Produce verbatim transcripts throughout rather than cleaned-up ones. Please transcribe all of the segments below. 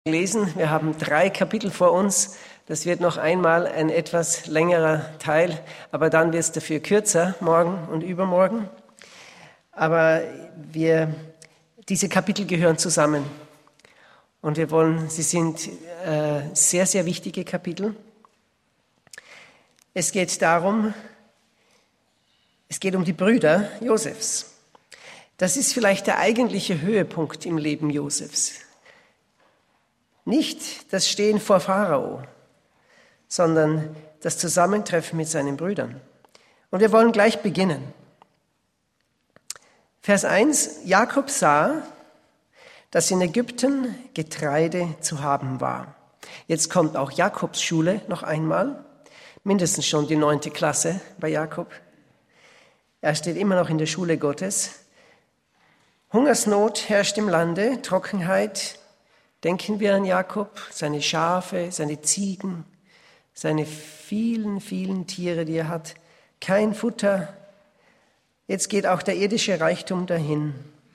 Lesen. Wir haben drei Kapitel vor uns. Das wird noch einmal ein etwas längerer Teil, aber dann wird es dafür kürzer, morgen und übermorgen. Aber wir, diese Kapitel gehören zusammen. Und wir wollen, sie sind äh, sehr, sehr wichtige Kapitel. Es geht darum, es geht um die Brüder Josefs. Das ist vielleicht der eigentliche Höhepunkt im Leben Josefs. Nicht das Stehen vor Pharao, sondern das Zusammentreffen mit seinen Brüdern. Und wir wollen gleich beginnen. Vers eins, Jakob sah, dass in Ägypten Getreide zu haben war. Jetzt kommt auch Jakobs Schule noch einmal, mindestens schon die neunte Klasse bei Jakob. Er steht immer noch in der Schule Gottes. Hungersnot herrscht im Lande, Trockenheit. Denken wir an Jakob, seine Schafe, seine Ziegen, seine vielen, vielen Tiere, die er hat. Kein Futter. Jetzt geht auch der irdische Reichtum dahin.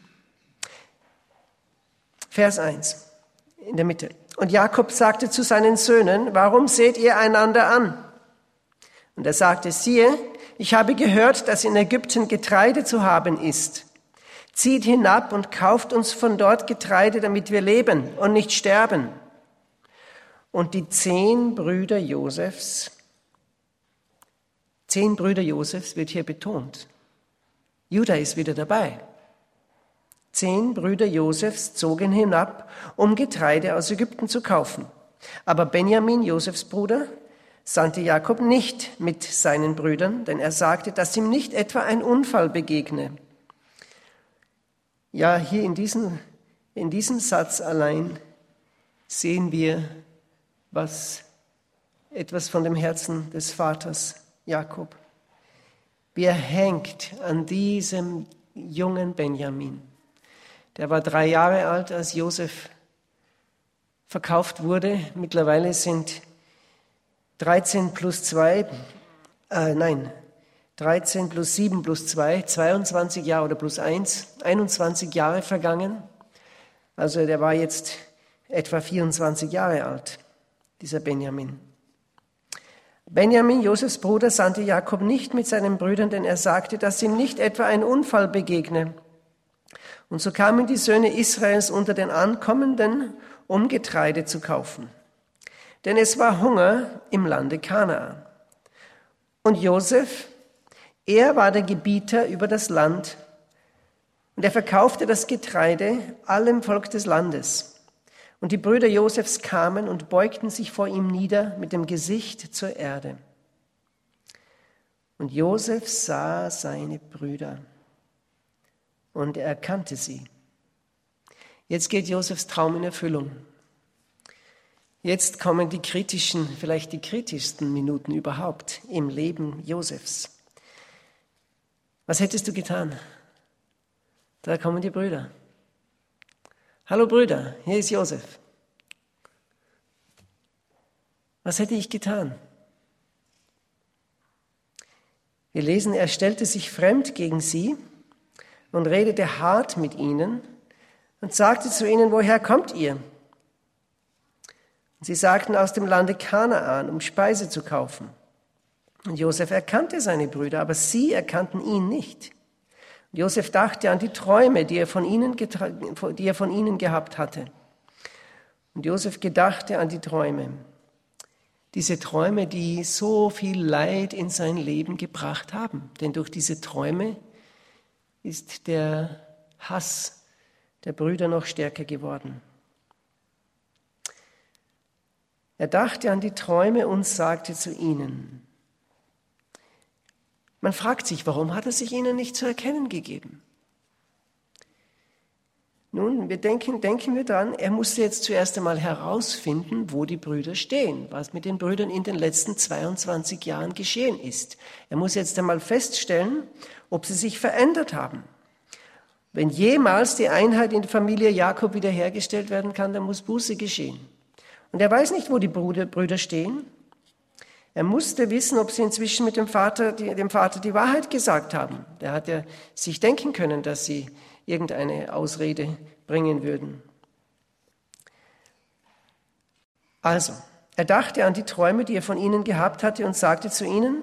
Vers eins, in der Mitte. Und Jakob sagte zu seinen Söhnen, warum seht ihr einander an? Und er sagte, siehe, ich habe gehört, dass in Ägypten Getreide zu haben ist. Zieht hinab und kauft uns von dort Getreide, damit wir leben und nicht sterben. Und die zehn Brüder Josefs, zehn Brüder Josefs wird hier betont. Juda ist wieder dabei. Zehn Brüder Josefs zogen hinab, um Getreide aus Ägypten zu kaufen. Aber Benjamin, Josefs Bruder, sandte Jakob nicht mit seinen Brüdern, denn er sagte, dass ihm nicht etwa ein Unfall begegne. Ja, hier in diesem, in diesem Satz allein sehen wir, was etwas von dem Herzen des Vaters Jakob. Wie er hängt an diesem jungen Benjamin. Der war drei Jahre alt, als Josef verkauft wurde. Mittlerweile sind dreizehn plus zwei, äh, nein, dreizehn plus sieben plus zwei, zweiundzwanzig Jahre oder plus eins, einundzwanzig Jahre vergangen. Also der war jetzt etwa vierundzwanzig Jahre alt, dieser Benjamin. Benjamin, Josefs Bruder, sandte Jakob nicht mit seinen Brüdern, denn er sagte, dass ihm nicht etwa ein Unfall begegne. Und so kamen die Söhne Israels unter den Ankommenden, um Getreide zu kaufen. Denn es war Hunger im Lande Kanaan. Und Josef, er war der Gebieter über das Land und er verkaufte das Getreide allem Volk des Landes. Und die Brüder Josefs kamen und beugten sich vor ihm nieder mit dem Gesicht zur Erde. Und Josef sah seine Brüder und er erkannte sie. Jetzt geht Josefs Traum in Erfüllung. Jetzt kommen die kritischen, vielleicht die kritischsten Minuten überhaupt im Leben Josefs. Was hättest du getan? Da kommen die Brüder. Hallo Brüder, hier ist Josef. Was hätte ich getan? Wir lesen, er stellte sich fremd gegen sie und redete hart mit ihnen und sagte zu ihnen, woher kommt ihr? Und sie sagten, aus dem Lande Kanaan, um Speise zu kaufen. Und Josef erkannte seine Brüder, aber sie erkannten ihn nicht. Und Josef dachte an die Träume, die er von ihnen, getra- die er von ihnen gehabt hatte. Und Josef gedachte an die Träume. Diese Träume, die so viel Leid in sein Leben gebracht haben. Denn durch diese Träume ist der Hass der Brüder noch stärker geworden. Er dachte an die Träume und sagte zu ihnen, man fragt sich, warum hat er sich ihnen nicht zu erkennen gegeben? Nun, wir denken, denken wir dran, er musste jetzt zuerst einmal herausfinden, wo die Brüder stehen, was mit den Brüdern in den letzten zweiundzwanzig Jahren geschehen ist. Er muss jetzt einmal feststellen, ob sie sich verändert haben. Wenn jemals die Einheit in der Familie Jakob wiederhergestellt werden kann, dann muss Buße geschehen. Und er weiß nicht, wo die Brüder, Brüder stehen. Er musste wissen, ob sie inzwischen mit dem Vater, die, dem Vater die Wahrheit gesagt haben. Der hat ja sich denken können, dass sie irgendeine Ausrede bringen würden. Also, er dachte an die Träume, die er von ihnen gehabt hatte, und sagte zu ihnen: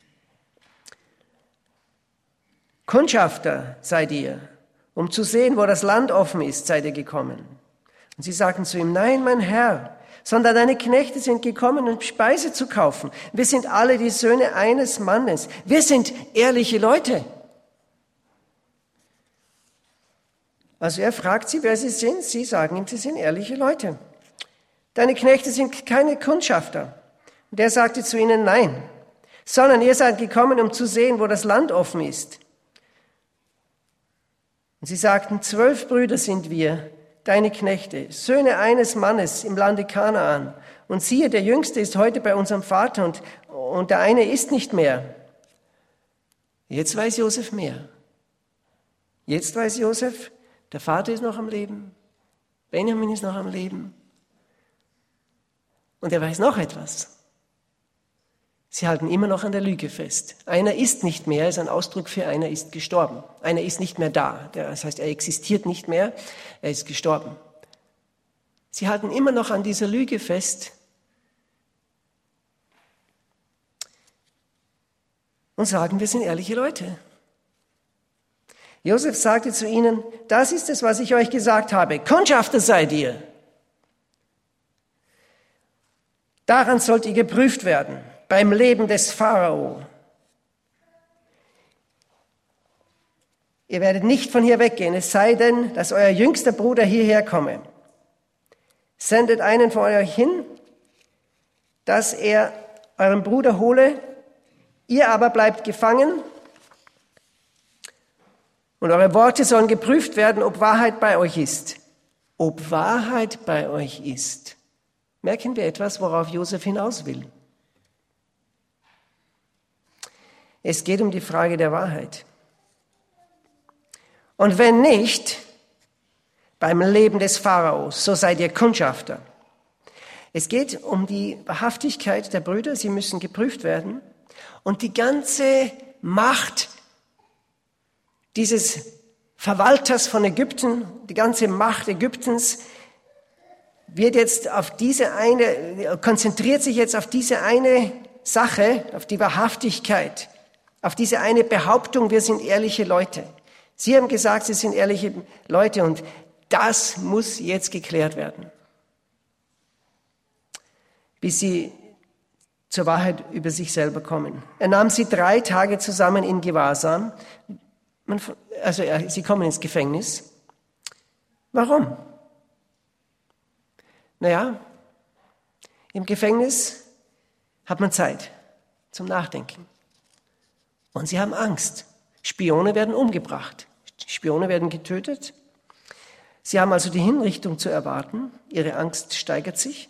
Kundschafter seid ihr, um zu sehen, wo das Land offen ist, seid ihr gekommen. Und sie sagten zu ihm: Nein, mein Herr, sondern deine Knechte sind gekommen, um Speise zu kaufen. Wir sind alle die Söhne eines Mannes. Wir sind ehrliche Leute. Also er fragt sie, wer sie sind. Sie sagen ihm, sie sind ehrliche Leute. Deine Knechte sind keine Kundschafter. Und er sagte zu ihnen: Nein, sondern ihr seid gekommen, um zu sehen, wo das Land offen ist. Und sie sagten: Zwölf Brüder sind wir, deine Knechte, Söhne eines Mannes im Lande Kanaan. Und siehe, der Jüngste ist heute bei unserem Vater und, und der eine ist nicht mehr. Jetzt weiß Josef mehr. Jetzt weiß Josef, der Vater ist noch am Leben, Benjamin ist noch am Leben. Und er weiß noch etwas. Sie halten immer noch an der Lüge fest. Einer ist nicht mehr, ist ein Ausdruck für einer ist gestorben. Einer ist nicht mehr da. Das heißt, er existiert nicht mehr, er ist gestorben. Sie halten immer noch an dieser Lüge fest und sagen, wir sind ehrliche Leute. Josef sagte zu ihnen: Das ist es, was ich euch gesagt habe. Kundschafter seid ihr. Daran sollt ihr geprüft werden, beim Leben des Pharao. Ihr werdet nicht von hier weggehen, es sei denn, dass euer jüngster Bruder hierher komme. Sendet einen von euch hin, dass er euren Bruder hole. Ihr aber bleibt gefangen. Und eure Worte sollen geprüft werden, ob Wahrheit bei euch ist. Ob Wahrheit bei euch ist. Merken wir etwas, worauf Josef hinaus will. Es geht um die Frage der Wahrheit. Und wenn nicht, beim Leben des Pharaos, so seid ihr Kundschafter. Es geht um die Wahrhaftigkeit der Brüder, sie müssen geprüft werden. Und die ganze Macht dieses Verwalters von Ägypten, die ganze Macht Ägyptens, wird jetzt auf diese eine, konzentriert sich jetzt auf diese eine Sache, auf die Wahrhaftigkeit, auf diese eine Behauptung, wir sind ehrliche Leute. Sie haben gesagt, sie sind ehrliche Leute und das muss jetzt geklärt werden, bis sie zur Wahrheit über sich selber kommen. Er nahm sie drei Tage zusammen in Gewahrsam. Man, also sie kommen ins Gefängnis. Warum? Naja, im Gefängnis hat man Zeit zum Nachdenken. Und sie haben Angst. Spione werden umgebracht. Spione werden getötet. Sie haben also die Hinrichtung zu erwarten. Ihre Angst steigert sich.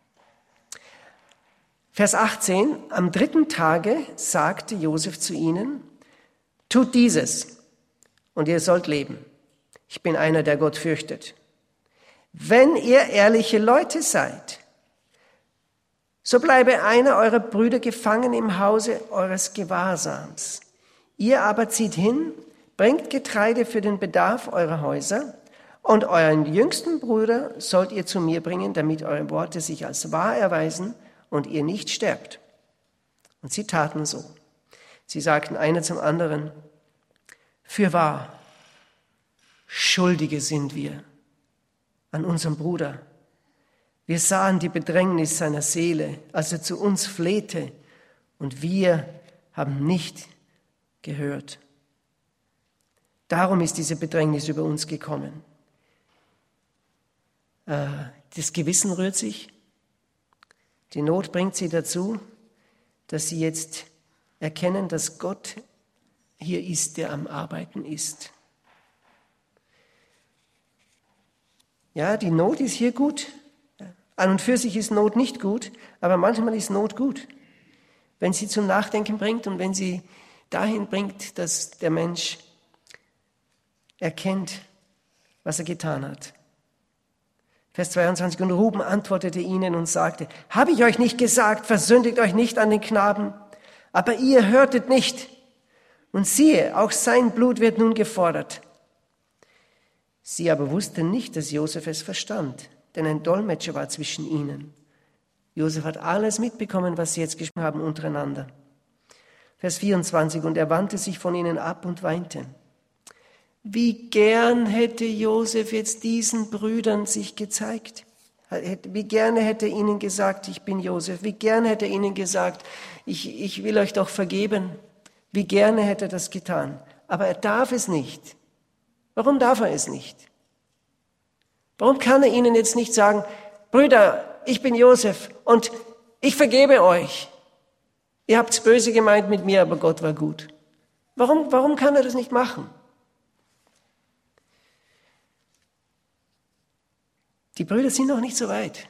Vers achtzehn, am dritten Tage sagte Josef zu ihnen: Tut dieses und ihr sollt leben. Ich bin einer, der Gott fürchtet. Wenn ihr ehrliche Leute seid, so bleibe einer eurer Brüder gefangen im Hause eures Gewahrsams. Ihr aber zieht hin, bringt Getreide für den Bedarf eurer Häuser und euren jüngsten Bruder sollt ihr zu mir bringen, damit eure Worte sich als wahr erweisen und ihr nicht sterbt. Und sie taten so. Sie sagten einer zum anderen: Fürwahr, Schuldige sind wir an unserem Bruder. Wir sahen die Bedrängnis seiner Seele, als er zu uns flehte, und wir haben nicht gehört. Darum ist diese Bedrängnis über uns gekommen. Das Gewissen rührt sich. Die Not bringt sie dazu, dass sie jetzt erkennen, dass Gott hier ist, der am Arbeiten ist. Ja, die Not ist hier gut. An und für sich ist Not nicht gut, aber manchmal ist Not gut, wenn sie zum Nachdenken bringt und wenn sie dahin bringt, dass der Mensch erkennt, was er getan hat. Vers zweiundzwanzig, und Ruben antwortete ihnen und sagte: Habe ich euch nicht gesagt, versündigt euch nicht an den Knaben? Aber ihr hörtet nicht. Und siehe, auch sein Blut wird nun gefordert. Sie aber wussten nicht, dass Josef es verstand, denn ein Dolmetscher war zwischen ihnen. Josef hat alles mitbekommen, was sie jetzt gesprochen haben untereinander. Vers vierundzwanzig, und er wandte sich von ihnen ab und weinte. Wie gern hätte Josef jetzt diesen Brüdern sich gezeigt. Wie gerne hätte er ihnen gesagt, ich bin Josef. Wie gerne hätte er ihnen gesagt, ich, ich will euch doch vergeben. Wie gerne hätte er das getan. Aber er darf es nicht. Warum darf er es nicht? Warum kann er ihnen jetzt nicht sagen, Brüder, ich bin Josef und ich vergebe euch. Ihr habt's böse gemeint mit mir, aber Gott war gut. Warum, warum kann er das nicht machen? Die Brüder sind noch nicht so weit.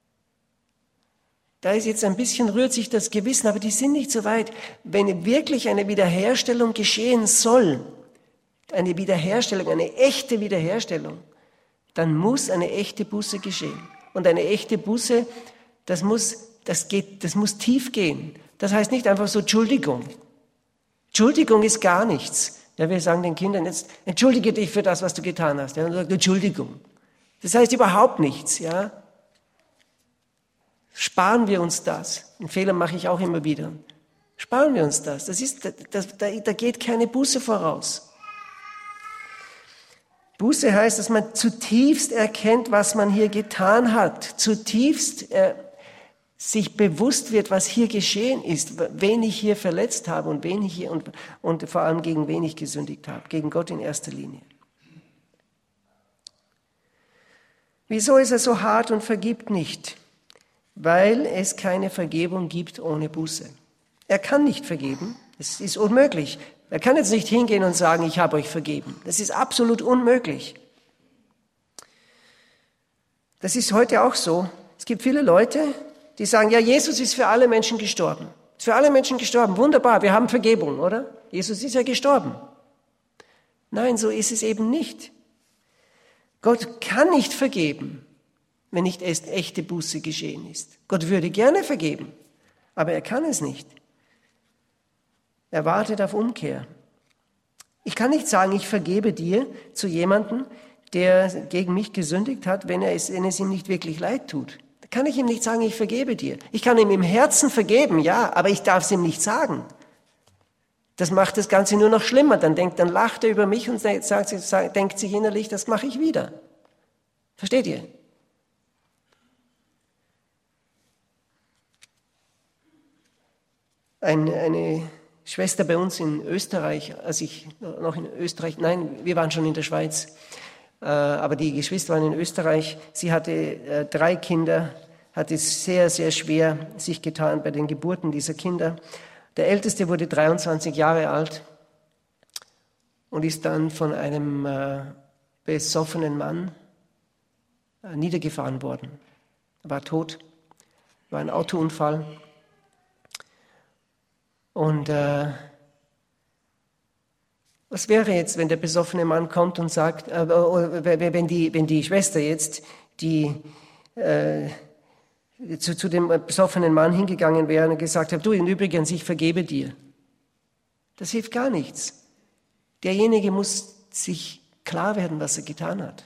Da ist jetzt ein bisschen, rührt sich das Gewissen, aber die sind nicht so weit. Wenn wirklich eine Wiederherstellung geschehen soll, eine Wiederherstellung, eine echte Wiederherstellung, dann muss eine echte Buße geschehen. Und eine echte Buße, das muss, das geht, das muss tief gehen. Das heißt nicht einfach so Entschuldigung. Entschuldigung ist gar nichts. Ja, wir sagen den Kindern jetzt, entschuldige dich für das, was du getan hast. Ja, und sagt, Entschuldigung. Das heißt überhaupt nichts, ja. Sparen wir uns das. Den Fehler mache ich auch immer wieder. Sparen wir uns das. Das ist, das, da, da geht keine Buße voraus. Buße heißt, dass man zutiefst erkennt, was man hier getan hat. Zutiefst äh, sich bewusst wird, was hier geschehen ist, wen ich hier verletzt habe und wen ich hier und, und vor allem gegen wen ich gesündigt habe. Gegen Gott in erster Linie. Wieso ist er so hart und vergibt nicht? Weil es keine Vergebung gibt ohne Buße. Er kann nicht vergeben. Es ist unmöglich. Er kann jetzt nicht hingehen und sagen, ich habe euch vergeben. Das ist absolut unmöglich. Das ist heute auch so. Es gibt viele Leute, die sagen, ja, Jesus ist für alle Menschen gestorben. Ist für alle Menschen gestorben. Wunderbar, wir haben Vergebung, oder? Jesus ist ja gestorben. Nein, so ist es eben nicht. Gott kann nicht vergeben, wenn nicht erst echte Buße geschehen ist. Gott würde gerne vergeben, aber er kann es nicht. Er wartet auf Umkehr. Ich kann nicht sagen, ich vergebe dir zu jemandem, der gegen mich gesündigt hat, wenn, er es, wenn es ihm nicht wirklich leid tut. Da kann ich ihm nicht sagen, ich vergebe dir. Ich kann ihm im Herzen vergeben, ja, aber ich darf es ihm nicht sagen. Das macht das Ganze nur noch schlimmer. Dann denkt, dann lacht er über mich und sagt, sagt, denkt sich innerlich, das mache ich wieder. Versteht ihr? Eine, eine Schwester bei uns in Österreich, als ich noch in Österreich, nein, wir waren schon in der Schweiz, äh, aber die Geschwister waren in Österreich. Sie hatte äh, drei Kinder, hat es sehr, sehr schwer sich getan bei den Geburten dieser Kinder. Der Älteste wurde dreiundzwanzig Jahre alt und ist dann von einem äh, besoffenen Mann äh, niedergefahren worden. Er war tot, war ein Autounfall. Und äh, was wäre jetzt, wenn der besoffene Mann kommt und sagt, äh, wenn, die, wenn die Schwester jetzt, die äh, zu, zu dem besoffenen Mann hingegangen wäre und gesagt hat, du, übrigens, ich vergebe dir. Das hilft gar nichts. Derjenige muss sich klar werden, was er getan hat.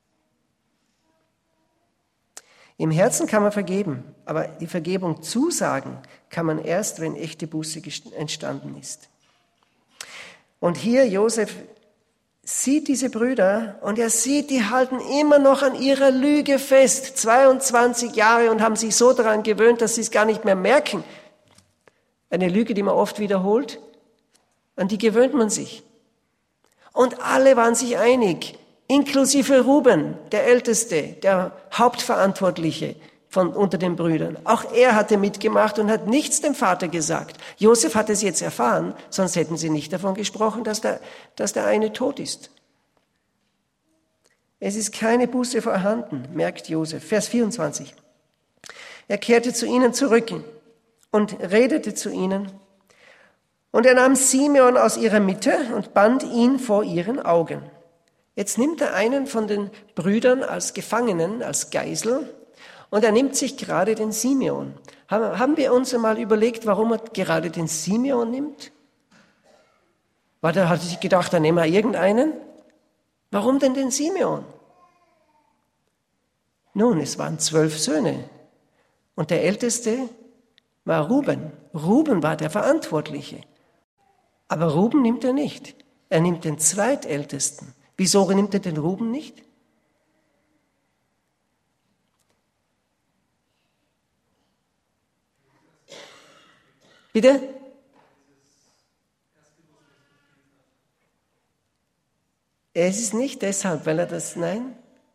Im Herzen kann man vergeben, aber die Vergebung zusagen kann man erst, wenn echte Buße entstanden ist. Und hier Josef sieht diese Brüder und er sieht, die halten immer noch an ihrer Lüge fest, zweiundzwanzig Jahre, und haben sich so daran gewöhnt, dass sie es gar nicht mehr merken. Eine Lüge, die man oft wiederholt, an die gewöhnt man sich. Und alle waren sich einig, inklusive Ruben, der Älteste, der Hauptverantwortliche von unter den Brüdern. Auch er hatte mitgemacht und hat nichts dem Vater gesagt. Josef hat es jetzt erfahren, sonst hätten sie nicht davon gesprochen, dass der, dass der eine tot ist. Es ist keine Buße vorhanden, merkt Josef. Vers vierundzwanzig. Er kehrte zu ihnen zurück und redete zu ihnen. Und er nahm Simeon aus ihrer Mitte und band ihn vor ihren Augen. Jetzt nimmt er einen von den Brüdern als Gefangenen, als Geisel, und er nimmt sich gerade den Simeon. Haben wir uns einmal überlegt, warum er gerade den Simeon nimmt? War der, hat er sich gedacht, dann nehmen wir irgendeinen? Warum denn den Simeon? Nun, es waren zwölf Söhne. Und der Älteste war Ruben. Ruben war der Verantwortliche. Aber Ruben nimmt er nicht. Er nimmt den Zweitältesten. Wieso nimmt er den Ruben nicht? Bitte? Es ist nicht deshalb, weil er das, nein.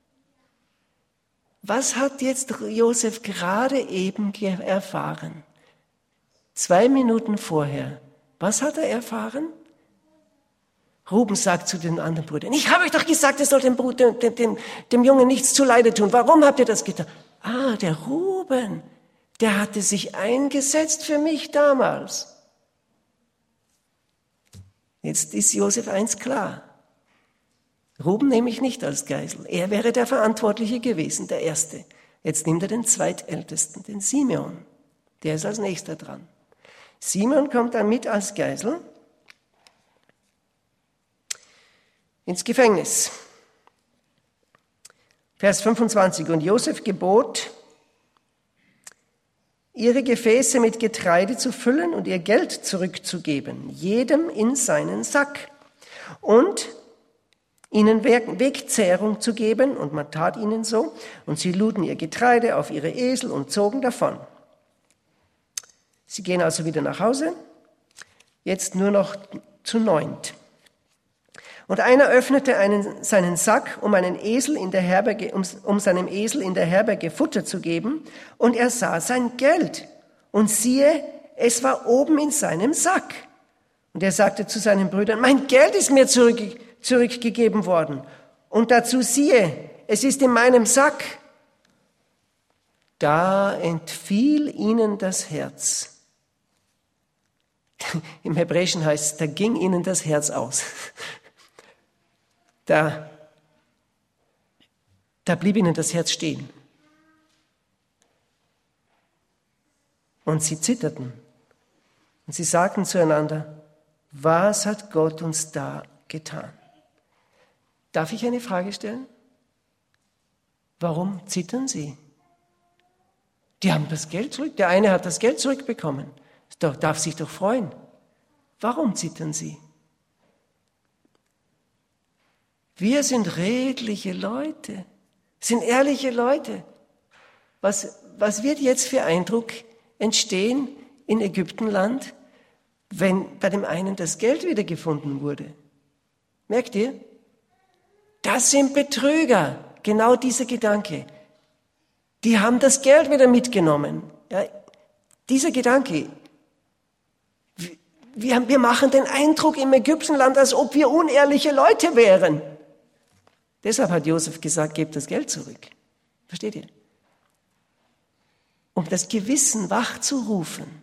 Was hat jetzt Josef gerade eben erfahren? Zwei Minuten vorher. Was hat er erfahren? Ruben sagt zu den anderen Brüdern, ich habe euch doch gesagt, ihr sollt dem, Bruder, dem, dem, dem Jungen nichts zuleide tun. Warum habt ihr das getan? Ah, der Ruben, der hatte sich eingesetzt für mich damals. Jetzt ist Josef eins klar. Ruben nehme ich nicht als Geisel. Er wäre der Verantwortliche gewesen, der Erste. Jetzt nimmt er den Zweitältesten, den Simeon. Der ist als Nächster dran. Simeon kommt dann mit als Geisel ins Gefängnis. Vers fünfundzwanzig. Und Josef gebot, ihre Gefäße mit Getreide zu füllen und ihr Geld zurückzugeben, jedem in seinen Sack. Und ihnen Wegzehrung zu geben, und man tat ihnen so, und sie luden ihr Getreide auf ihre Esel und zogen davon. Sie gehen also wieder nach Hause, jetzt nur noch zu neunt. Und einer öffnete einen, seinen Sack, um, einen Esel in der Herberge, um, um seinem Esel in der Herberge Futter zu geben, und er sah sein Geld, und siehe, es war oben in seinem Sack. Und er sagte zu seinen Brüdern, mein Geld ist mir zurückgegeben, zurückgegeben worden. Und dazu siehe, es ist in meinem Sack. Da entfiel ihnen das Herz. Im Hebräischen heißt es, da ging ihnen das Herz aus. Da, da blieb ihnen das Herz stehen. Und sie zitterten. Und sie sagten zueinander, was hat Gott uns da getan? Darf ich eine Frage stellen? Warum zittern sie? Die haben das Geld zurück. Der eine hat das Geld zurückbekommen. Doch, darf sich doch freuen. Warum zittern sie? Wir sind redliche Leute, sind ehrliche Leute. Was, was wird jetzt für Eindruck entstehen in Ägyptenland, wenn bei dem einen das Geld wieder gefunden wurde? Merkt ihr? Das sind Betrüger, genau dieser Gedanke. Die haben das Geld wieder mitgenommen. Ja, dieser Gedanke, wir, haben, wir machen den Eindruck im Ägyptenland, als ob wir unehrliche Leute wären. Deshalb hat Josef gesagt, gebt das Geld zurück. Versteht ihr? Um das Gewissen wachzurufen.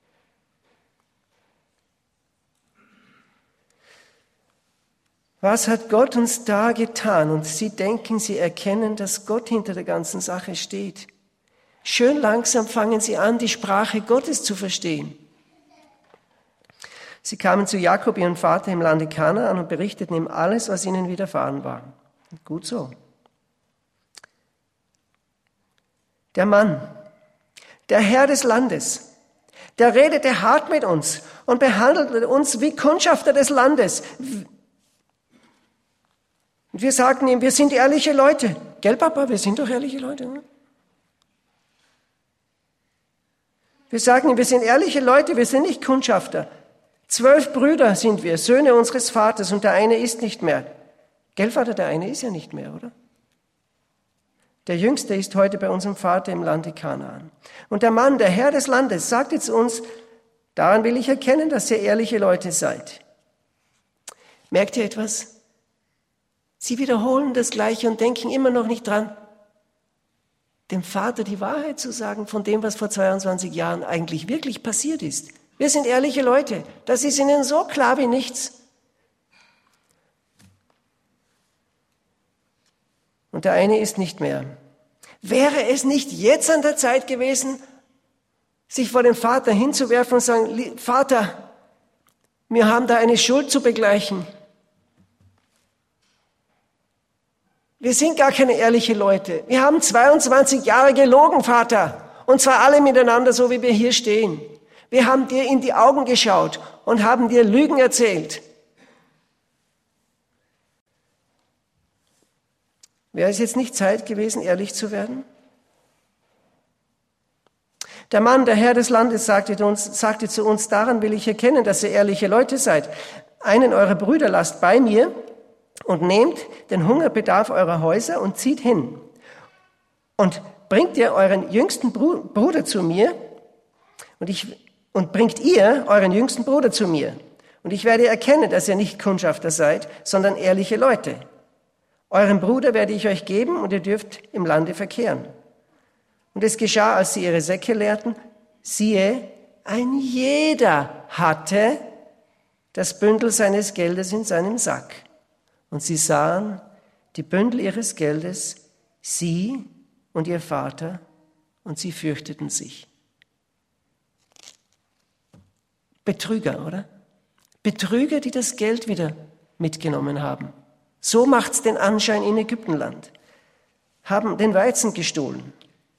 Was hat Gott uns da getan? Und sie denken, sie erkennen, dass Gott hinter der ganzen Sache steht. Schön langsam fangen sie an, die Sprache Gottes zu verstehen. Sie kamen zu Jakob, ihrem Vater, im Lande Kanaan und berichteten ihm alles, was ihnen widerfahren war. Gut so. Der Mann, der Herr des Landes, der redete hart mit uns und behandelte uns wie Kundschafter des Landes. Und wir sagten ihm, wir sind ehrliche Leute. Gell, Papa, wir sind doch ehrliche Leute. Oder? Wir sagen ihm, wir sind ehrliche Leute, wir sind nicht Kundschafter. Zwölf Brüder sind wir, Söhne unseres Vaters, und der eine ist nicht mehr. Gell, Vater, der eine ist ja nicht mehr, oder? Der Jüngste ist heute bei unserem Vater im Lande Kanaan. Und der Mann, der Herr des Landes, sagte zu uns, daran will ich erkennen, dass ihr ehrliche Leute seid. Merkt ihr etwas? Sie wiederholen das Gleiche und denken immer noch nicht dran, dem Vater die Wahrheit zu sagen von dem, was vor zweiundzwanzig Jahren eigentlich wirklich passiert ist. Wir sind ehrliche Leute. Das ist ihnen so klar wie nichts. Und der eine ist nicht mehr. Wäre es nicht jetzt an der Zeit gewesen, sich vor den Vater hinzuwerfen und zu sagen, Vater, wir haben da eine Schuld zu begleichen. Wir sind gar keine ehrlichen Leute. Wir haben zweiundzwanzig Jahre gelogen, Vater. Und zwar alle miteinander, so wie wir hier stehen. Wir haben dir in die Augen geschaut und haben dir Lügen erzählt. Wäre es jetzt nicht Zeit gewesen, ehrlich zu werden? Der Mann, der Herr des Landes, sagte, uns, sagte zu uns, daran will ich erkennen, dass ihr ehrliche Leute seid. Einen eurer Brüder lasst bei mir und nehmt den Hungerbedarf eurer Häuser und zieht hin. Und bringt ihr euren jüngsten Bruder zu mir und, ich, und bringt ihr euren jüngsten Bruder zu mir. Und ich werde erkennen, dass ihr nicht Kundschafter seid, sondern ehrliche Leute. Euren Bruder werde ich euch geben und ihr dürft im Lande verkehren. Und es geschah, als sie ihre Säcke leerten, siehe, ein jeder hatte das Bündel seines Geldes in seinem Sack. Und sie sahen die Bündel ihres Geldes, sie und ihr Vater, und sie fürchteten sich. Betrüger, oder? Betrüger, die das Geld wieder mitgenommen haben. So macht's den Anschein in Ägyptenland. Haben den Weizen gestohlen.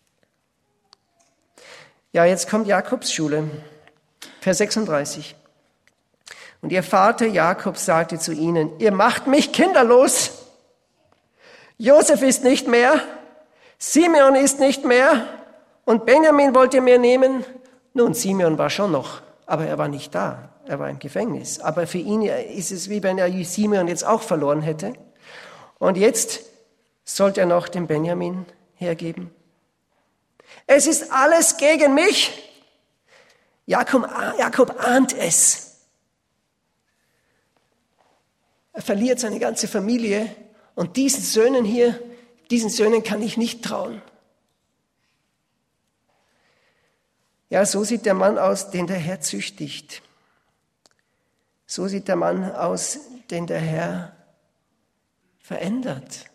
Ja, jetzt kommt Jakobs Schule, Vers sechsunddreißig. Und ihr Vater Jakob sagte zu ihnen, ihr macht mich kinderlos. Josef ist nicht mehr, Simeon ist nicht mehr und Benjamin wollt ihr mir nehmen. Nun, Simeon war schon noch, aber er war nicht da. Er war im Gefängnis. Aber für ihn ist es wie wenn er Simeon jetzt auch verloren hätte. Und jetzt sollte er noch den Benjamin hergeben. Es ist alles gegen mich. Jakob, Jakob ahnt es. Er verliert seine ganze Familie und diesen Söhnen hier, diesen Söhnen kann ich nicht trauen. Ja, so sieht der Mann aus, den der Herr züchtigt. So sieht der Mann aus, den der Herr verändert.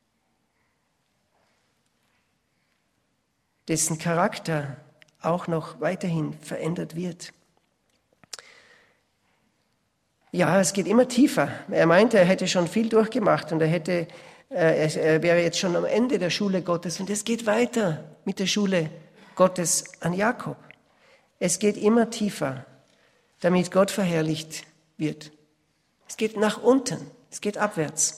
Dessen Charakter auch noch weiterhin verändert wird. Ja, es geht immer tiefer. Er meinte, er hätte schon viel durchgemacht und er, hätte, äh, er wäre jetzt schon am Ende der Schule Gottes. Und es geht weiter mit der Schule Gottes an Jakob. Es geht immer tiefer, damit Gott verherrlicht wird. Es geht nach unten, es geht abwärts.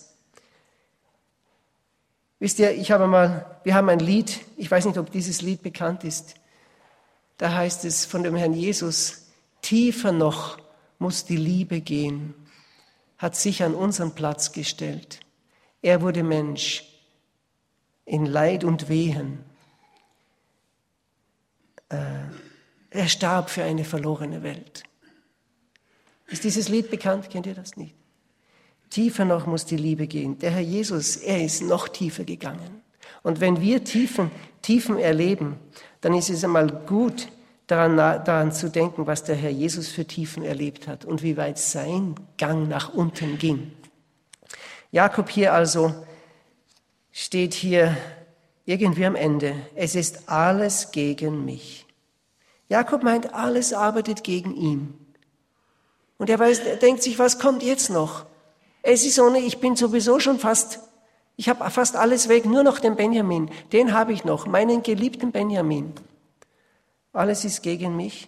Wisst ihr, ich habe mal, wir haben ein Lied, ich weiß nicht, ob dieses Lied bekannt ist. Da heißt es von dem Herrn Jesus, tiefer noch muss die Liebe gehen, hat sich an unseren Platz gestellt. Er wurde Mensch in Leid und Wehen. Äh, er starb für eine verlorene Welt. Ist dieses Lied bekannt? Kennt ihr das nicht? Tiefer noch muss die Liebe gehen. Der Herr Jesus, er ist noch tiefer gegangen. Und wenn wir Tiefen, Tiefen erleben, dann ist es einmal gut, daran, daran zu denken, was der Herr Jesus für Tiefen erlebt hat und wie weit sein Gang nach unten ging. Jakob hier also steht hier irgendwie am Ende. Es ist alles gegen mich. Jakob meint, alles arbeitet gegen ihn. Und er, weiß, er denkt sich, was kommt jetzt noch? Es ist so, ich bin sowieso schon fast, ich habe fast alles weg, nur noch den Benjamin. Den habe ich noch, meinen geliebten Benjamin. Alles ist gegen mich.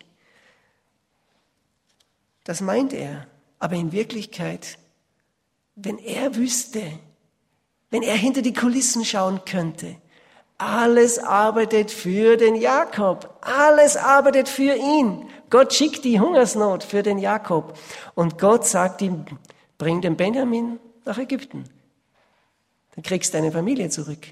Das meint er. Aber in Wirklichkeit, wenn er wüsste, wenn er hinter die Kulissen schauen könnte, alles arbeitet für den Jakob. Alles arbeitet für ihn. Gott schickt die Hungersnot für den Jakob. Und Gott sagt ihm, bring den Benjamin nach Ägypten. Dann kriegst du deine Familie zurück.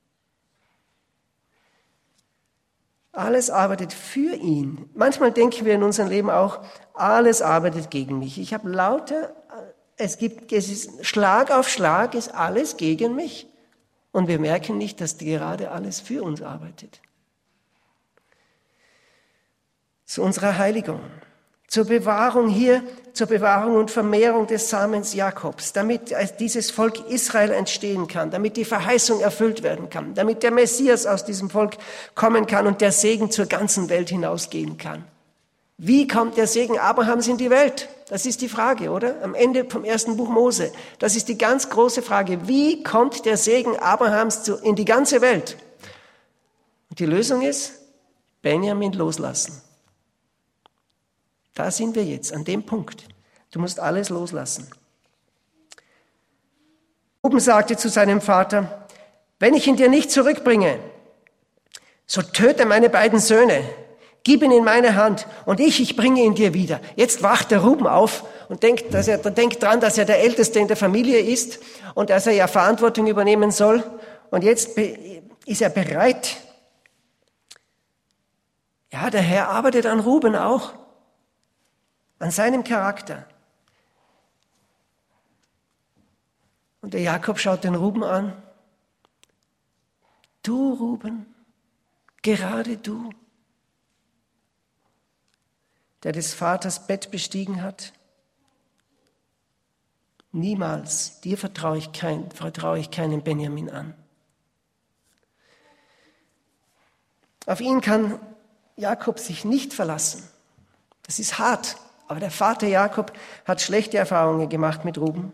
Alles arbeitet für ihn. Manchmal denken wir in unserem Leben auch, alles arbeitet gegen mich. Ich habe lauter, es gibt, es ist Schlag auf Schlag, ist alles gegen mich. Und wir merken nicht, dass gerade alles für uns arbeitet. Zu unserer Heiligung, zur Bewahrung hier, zur Bewahrung und Vermehrung des Samens Jakobs, damit dieses Volk Israel entstehen kann, damit die Verheißung erfüllt werden kann, damit der Messias aus diesem Volk kommen kann und der Segen zur ganzen Welt hinausgehen kann. Wie kommt der Segen Abrahams in die Welt? Das ist die Frage, oder? Am Ende vom ersten Buch Mose. Das ist die ganz große Frage. Wie kommt der Segen Abrahams in die ganze Welt? Und die Lösung ist Benjamin loslassen. Da sind wir jetzt, an dem Punkt. Du musst alles loslassen. Ruben sagte zu seinem Vater, wenn ich ihn dir nicht zurückbringe, so töte meine beiden Söhne, gib ihn in meine Hand und ich, ich bringe ihn dir wieder. Jetzt wacht der Ruben auf und denkt, dass er, denkt dran, dass er der Älteste in der Familie ist und dass er ja Verantwortung übernehmen soll. Und jetzt ist er bereit. Ja, der Herr arbeitet an Ruben auch, an seinem Charakter. Und der Jakob schaut den Ruben an. Du, Ruben, gerade du, der des Vaters Bett bestiegen hat, niemals, dir vertraue ich, kein, vertraue ich keinen Benjamin an. Auf ihn kann Jakob sich nicht verlassen. Das ist hart, aber der Vater Jakob hat schlechte Erfahrungen gemacht mit Ruben.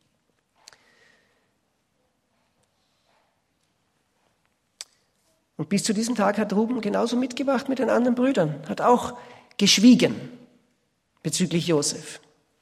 Und bis zu diesem Tag hat Ruben genauso mitgemacht mit den anderen Brüdern, hat auch geschwiegen bezüglich Josef,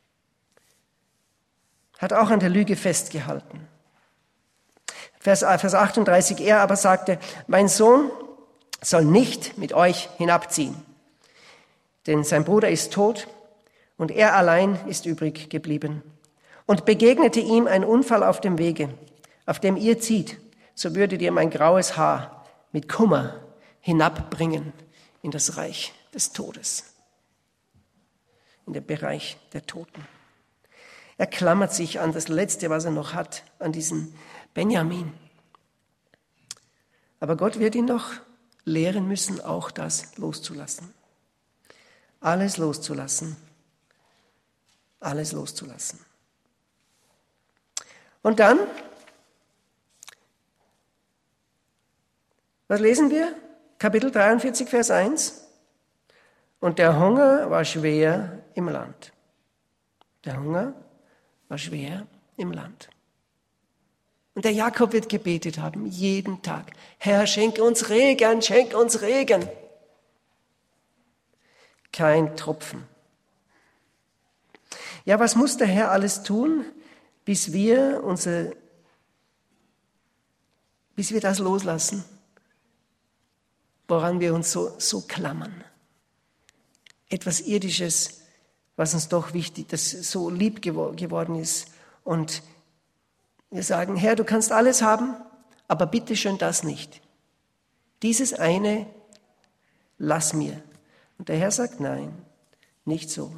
hat auch an der Lüge festgehalten. Vers, Vers achtunddreißig, er aber sagte, mein Sohn soll nicht mit euch hinabziehen, denn sein Bruder ist tot und er allein ist übrig geblieben. Und begegnete ihm ein Unfall auf dem Wege, auf dem ihr zieht, so würdet ihr mein graues Haar mit Kummer hinabbringen in das Reich des Todes, in den Bereich der Toten. Er klammert sich an das Letzte, was er noch hat, an diesen Benjamin. Aber Gott wird ihn noch lehren müssen, auch das loszulassen. Alles loszulassen. Alles loszulassen. Und dann, was lesen wir? Kapitel dreiundvierzig, Vers eins. Und der Hunger war schwer im Land. Der Hunger war schwer im Land. Und der Jakob wird gebetet haben, jeden Tag. Herr, schenke uns Regen, schenke uns Regen. Kein Tropfen. Ja, was muss der Herr alles tun, bis wir unser, bis wir das loslassen, woran wir uns so, so klammern? Etwas Irdisches, was uns doch wichtig, das so lieb geworden ist. Und wir sagen, Herr, du kannst alles haben, aber bitte schön das nicht. Dieses eine, lass mir. Und der Herr sagt, nein, nicht so.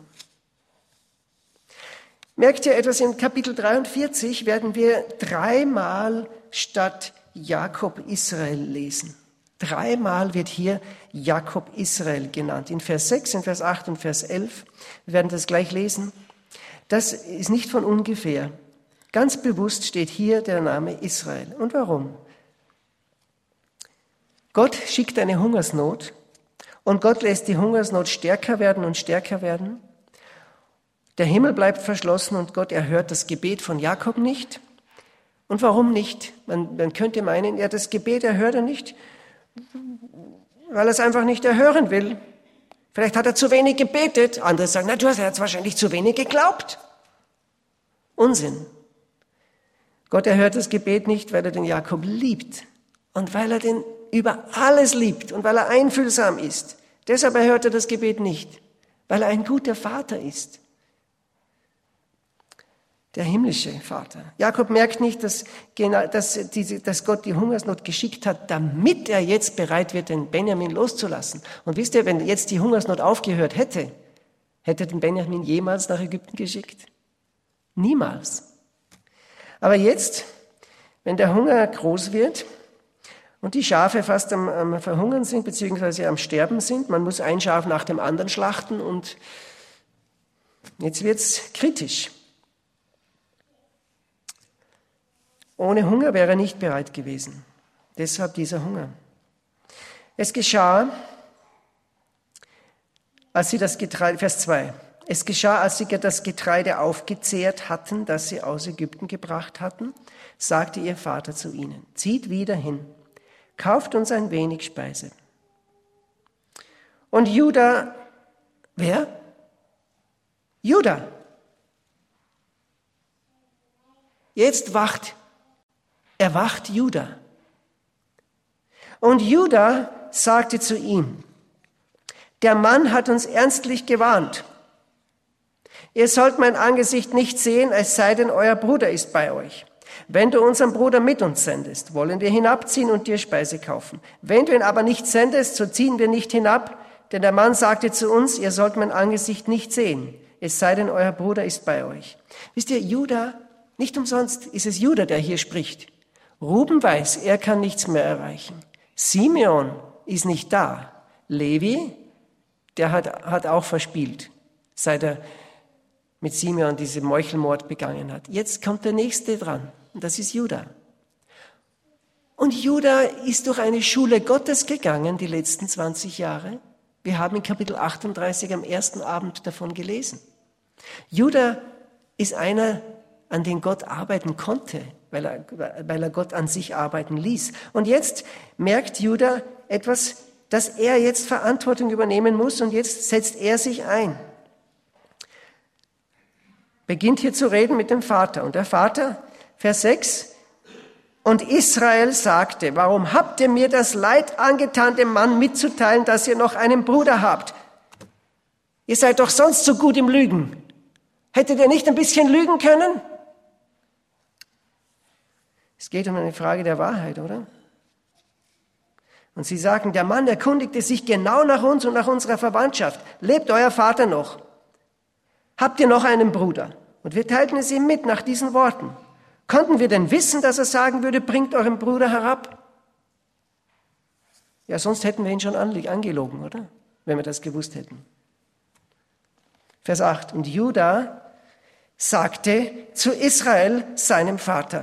Merkt ihr etwas, in Kapitel dreiundvierzig werden wir dreimal statt Jakob Israel lesen. Dreimal wird hier Jakob Israel genannt. In Vers sechs, in Vers acht und Vers elf. Wir werden das gleich lesen. Das ist nicht von ungefähr. Ganz bewusst steht hier der Name Israel. Und warum? Gott schickt eine Hungersnot und Gott lässt die Hungersnot stärker werden und stärker werden. Der Himmel bleibt verschlossen und Gott erhört das Gebet von Jakob nicht. Und warum nicht? Man, man könnte meinen, ja, das Gebet erhört er nicht, weil er es einfach nicht erhören will. Vielleicht hat er zu wenig gebetet. Andere sagen, na, du hast jetzt wahrscheinlich zu wenig geglaubt. Unsinn. Gott erhört das Gebet nicht, weil er den Jakob liebt und weil er den über alles liebt und weil er einfühlsam ist. Deshalb erhört er das Gebet nicht, weil er ein guter Vater ist. Der himmlische Vater. Jakob merkt nicht, dass, dass, diese, dass Gott die Hungersnot geschickt hat, damit er jetzt bereit wird, den Benjamin loszulassen. Und wisst ihr, wenn jetzt die Hungersnot aufgehört hätte, hätte den Benjamin jemals nach Ägypten geschickt? Niemals. Aber jetzt, wenn der Hunger groß wird und die Schafe fast am, am Verhungern sind, beziehungsweise am Sterben sind, man muss ein Schaf nach dem anderen schlachten und jetzt wird's kritisch. Ohne Hunger wäre er nicht bereit gewesen. Deshalb dieser Hunger. Es geschah, als sie das Getreide, Vers zwei, es geschah, als sie das Getreide aufgezehrt hatten, das sie aus Ägypten gebracht hatten, sagte ihr Vater zu ihnen, zieht wieder hin, kauft uns ein wenig Speise. Und Juda, wer? Juda. Jetzt wacht, erwacht Juda. Und Juda sagte zu ihm, der Mann hat uns ernstlich gewarnt. Ihr sollt mein Angesicht nicht sehen, es sei denn, euer Bruder ist bei euch. Wenn du unseren Bruder mit uns sendest, wollen wir hinabziehen und dir Speise kaufen. Wenn du ihn aber nicht sendest, so ziehen wir nicht hinab, denn der Mann sagte zu uns, ihr sollt mein Angesicht nicht sehen, es sei denn, euer Bruder ist bei euch. Wisst ihr, Juda, nicht umsonst ist es Juda, der hier spricht. Ruben weiß, er kann nichts mehr erreichen. Simeon ist nicht da. Levi, der hat, hat auch verspielt, seit er mit Simeon diesen Meuchelmord begangen hat. Jetzt kommt der Nächste dran, und das ist Juda. Und Juda ist durch eine Schule Gottes gegangen die letzten zwanzig Jahre. Wir haben in Kapitel achtunddreißig am ersten Abend davon gelesen. Juda ist einer, an den Gott arbeiten konnte, weil er, weil er Gott an sich arbeiten ließ. Und jetzt merkt Juda etwas, dass er jetzt Verantwortung übernehmen muss, und jetzt setzt er sich ein. Beginnt hier zu reden mit dem Vater. Und der Vater, Vers sechs, und Israel sagte, warum habt ihr mir das Leid angetan, dem Mann mitzuteilen, dass ihr noch einen Bruder habt? Ihr seid doch sonst so gut im Lügen. Hättet ihr nicht ein bisschen lügen können? Es geht um eine Frage der Wahrheit, oder? Und sie sagen, der Mann erkundigte sich genau nach uns und nach unserer Verwandtschaft. Lebt euer Vater noch? Habt ihr noch einen Bruder? Und wir teilten es ihm mit nach diesen Worten. Konnten wir denn wissen, dass er sagen würde, bringt euren Bruder herab? Ja, sonst hätten wir ihn schon angelogen, oder? Wenn wir das gewusst hätten. Vers acht. Und Juda sagte zu Israel, seinem Vater.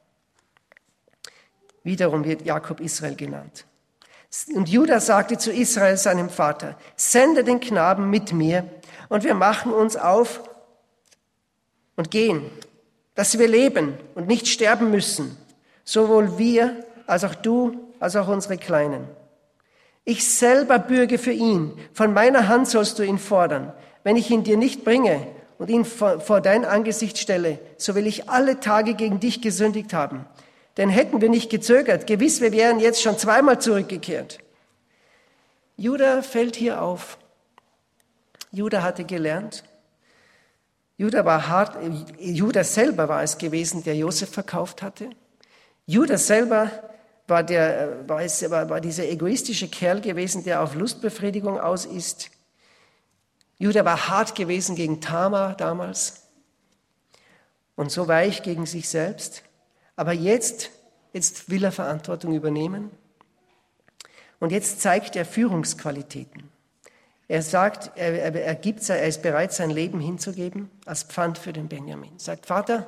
Wiederum wird Jakob Israel genannt. Und Juda sagte zu Israel, seinem Vater, sende den Knaben mit mir, und wir machen uns auf und gehen, dass wir leben und nicht sterben müssen, sowohl wir als auch du, als auch unsere Kleinen. Ich selber bürge für ihn, von meiner Hand sollst du ihn fordern. Wenn ich ihn dir nicht bringe und ihn vor, vor dein Angesicht stelle, so will ich alle Tage gegen dich gesündigt haben. Denn hätten wir nicht gezögert, gewiss, wir wären jetzt schon zweimal zurückgekehrt. Juda fällt hier auf. Juda hatte gelernt. Juda war hart, Juda selber war es gewesen, der Josef verkauft hatte. Juda selber war, der, war, es, war, war dieser egoistische Kerl gewesen, der auf Lustbefriedigung aus ist. Juda war hart gewesen gegen Tamar damals und so weich gegen sich selbst. Aber jetzt, jetzt will er Verantwortung übernehmen und jetzt zeigt er Führungsqualitäten. Er sagt, er, er, er, gibt, er ist bereit, sein Leben hinzugeben als Pfand für den Benjamin. Sagt, Vater,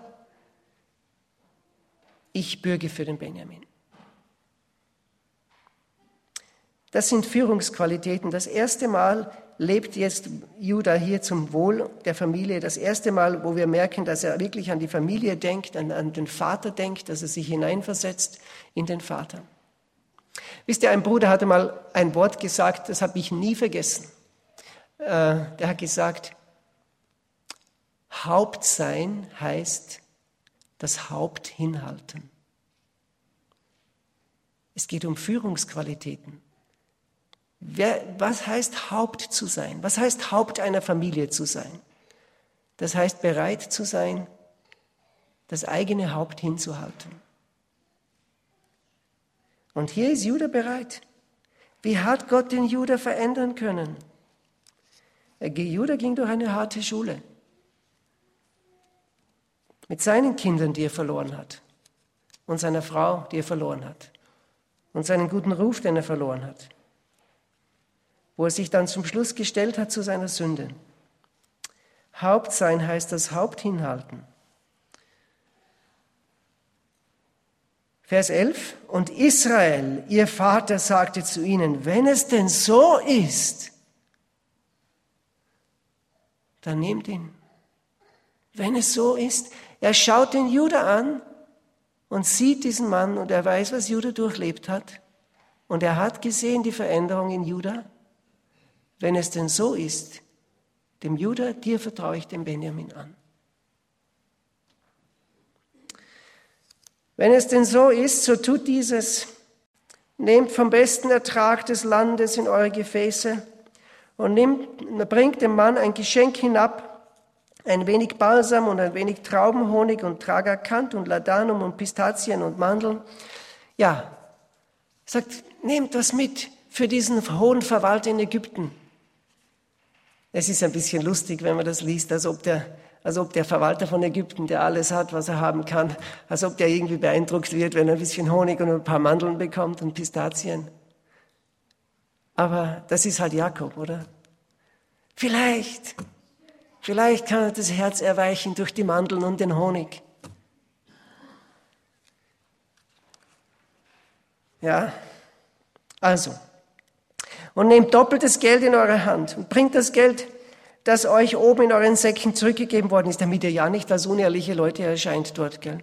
ich bürge für den Benjamin. Das sind Führungsqualitäten. Das erste Mal lebt jetzt Juda hier zum Wohl der Familie. Das erste Mal, wo wir merken, dass er wirklich an die Familie denkt, an, an den Vater denkt, dass er sich hineinversetzt in den Vater. Wisst ihr, ein Bruder hatte mal ein Wort gesagt, das habe ich nie vergessen. Äh, der hat gesagt, Haupt sein heißt das Haupt hinhalten. Es geht um Führungsqualitäten. Wer, was heißt Haupt zu sein? Was heißt Haupt einer Familie zu sein? Das heißt bereit zu sein, das eigene Haupt hinzuhalten. Und hier ist Juda bereit. Wie hat Gott den Juda verändern können? Juda ging durch eine harte Schule. Mit seinen Kindern, die er verloren hat. Und seiner Frau, die er verloren hat. Und seinen guten Ruf, den er verloren hat. Wo er sich dann zum Schluss gestellt hat zu seiner Sünde. Haupt sein heißt das Haupt hinhalten. Vers elf. Und Israel, ihr Vater, sagte zu ihnen, wenn es denn so ist, dann nehmt ihn. Wenn es so ist, er schaut den Juda an und sieht diesen Mann und er weiß, was Juda durchlebt hat. Und er hat gesehen die Veränderung in Juda. wenn es denn so ist, dem Judah, dir vertraue ich den Benjamin an. Wenn es denn so ist, so tut dieses. Nehmt vom besten Ertrag des Landes in eure Gefäße und nimmt, bringt dem Mann ein Geschenk hinab, ein wenig Balsam und ein wenig Traubenhonig und Tragacanth und Ladanum und Pistazien und Mandeln. Ja, sagt, nehmt was mit für diesen hohen Verwalter in Ägypten. Es ist ein bisschen lustig, wenn man das liest, als ob der, als ob der Verwalter von Ägypten, der alles hat, was er haben kann, als ob der irgendwie beeindruckt wird, wenn er ein bisschen Honig und ein paar Mandeln bekommt und Pistazien. Aber das ist halt Jakob, oder? Vielleicht, vielleicht kann er das Herz erweichen durch die Mandeln und den Honig. Ja, also, und nehmt doppeltes Geld in eure Hand und bringt das Geld, das euch oben in euren Säcken zurückgegeben worden ist, damit ihr ja nicht als unehrliche Leute erscheint dort, gell?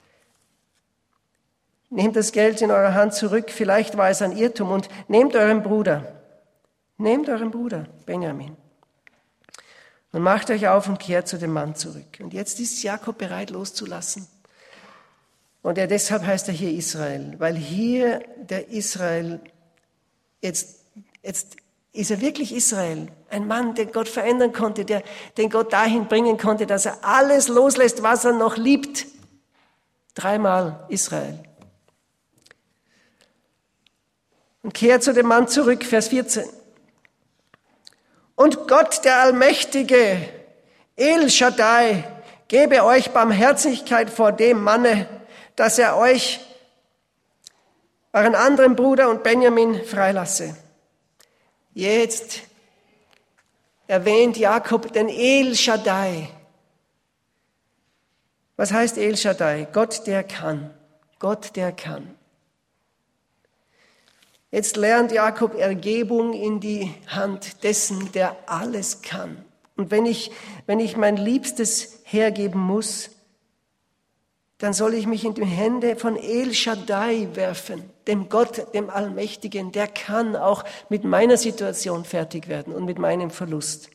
Nehmt das Geld in eurer Hand zurück, vielleicht war es ein Irrtum, und nehmt euren Bruder, nehmt euren Bruder, Benjamin, und macht euch auf und kehrt zu dem Mann zurück. Und jetzt ist Jakob bereit loszulassen. Und er, deshalb heißt er hier Israel, weil hier der Israel, jetzt, jetzt ist er wirklich Israel, ein Mann, den Gott verändern konnte, der, den Gott dahin bringen konnte, dass er alles loslässt, was er noch liebt. Dreimal Israel. Und kehrt zu dem Mann zurück, Vers vierzehn. Und Gott, der Allmächtige, El Shaddai, gebe euch Barmherzigkeit vor dem Manne, dass er euch, euren anderen Bruder und Benjamin, freilasse. Jetzt erwähnt Jakob den El Shaddai. Was heißt El Shaddai? Gott, der kann. Gott, der kann. Jetzt lernt Jakob Ergebung in die Hand dessen, der alles kann. Und wenn ich, wenn ich mein Liebstes hergeben muss, dann soll ich mich in die Hände von El Shaddai werfen, dem Gott, dem Allmächtigen, der kann auch mit meiner Situation fertig werden und mit meinem Verlust.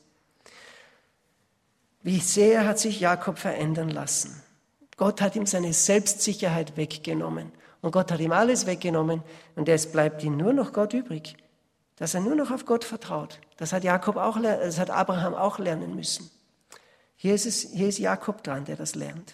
Wie sehr hat sich Jakob verändern lassen. Gott hat ihm seine Selbstsicherheit weggenommen. Und Gott hat ihm alles weggenommen und es bleibt ihm nur noch Gott übrig, dass er nur noch auf Gott vertraut. Das hat Jakob auch, das hat Abraham auch lernen müssen. Hier ist es, hier ist Jakob dran, der das lernt.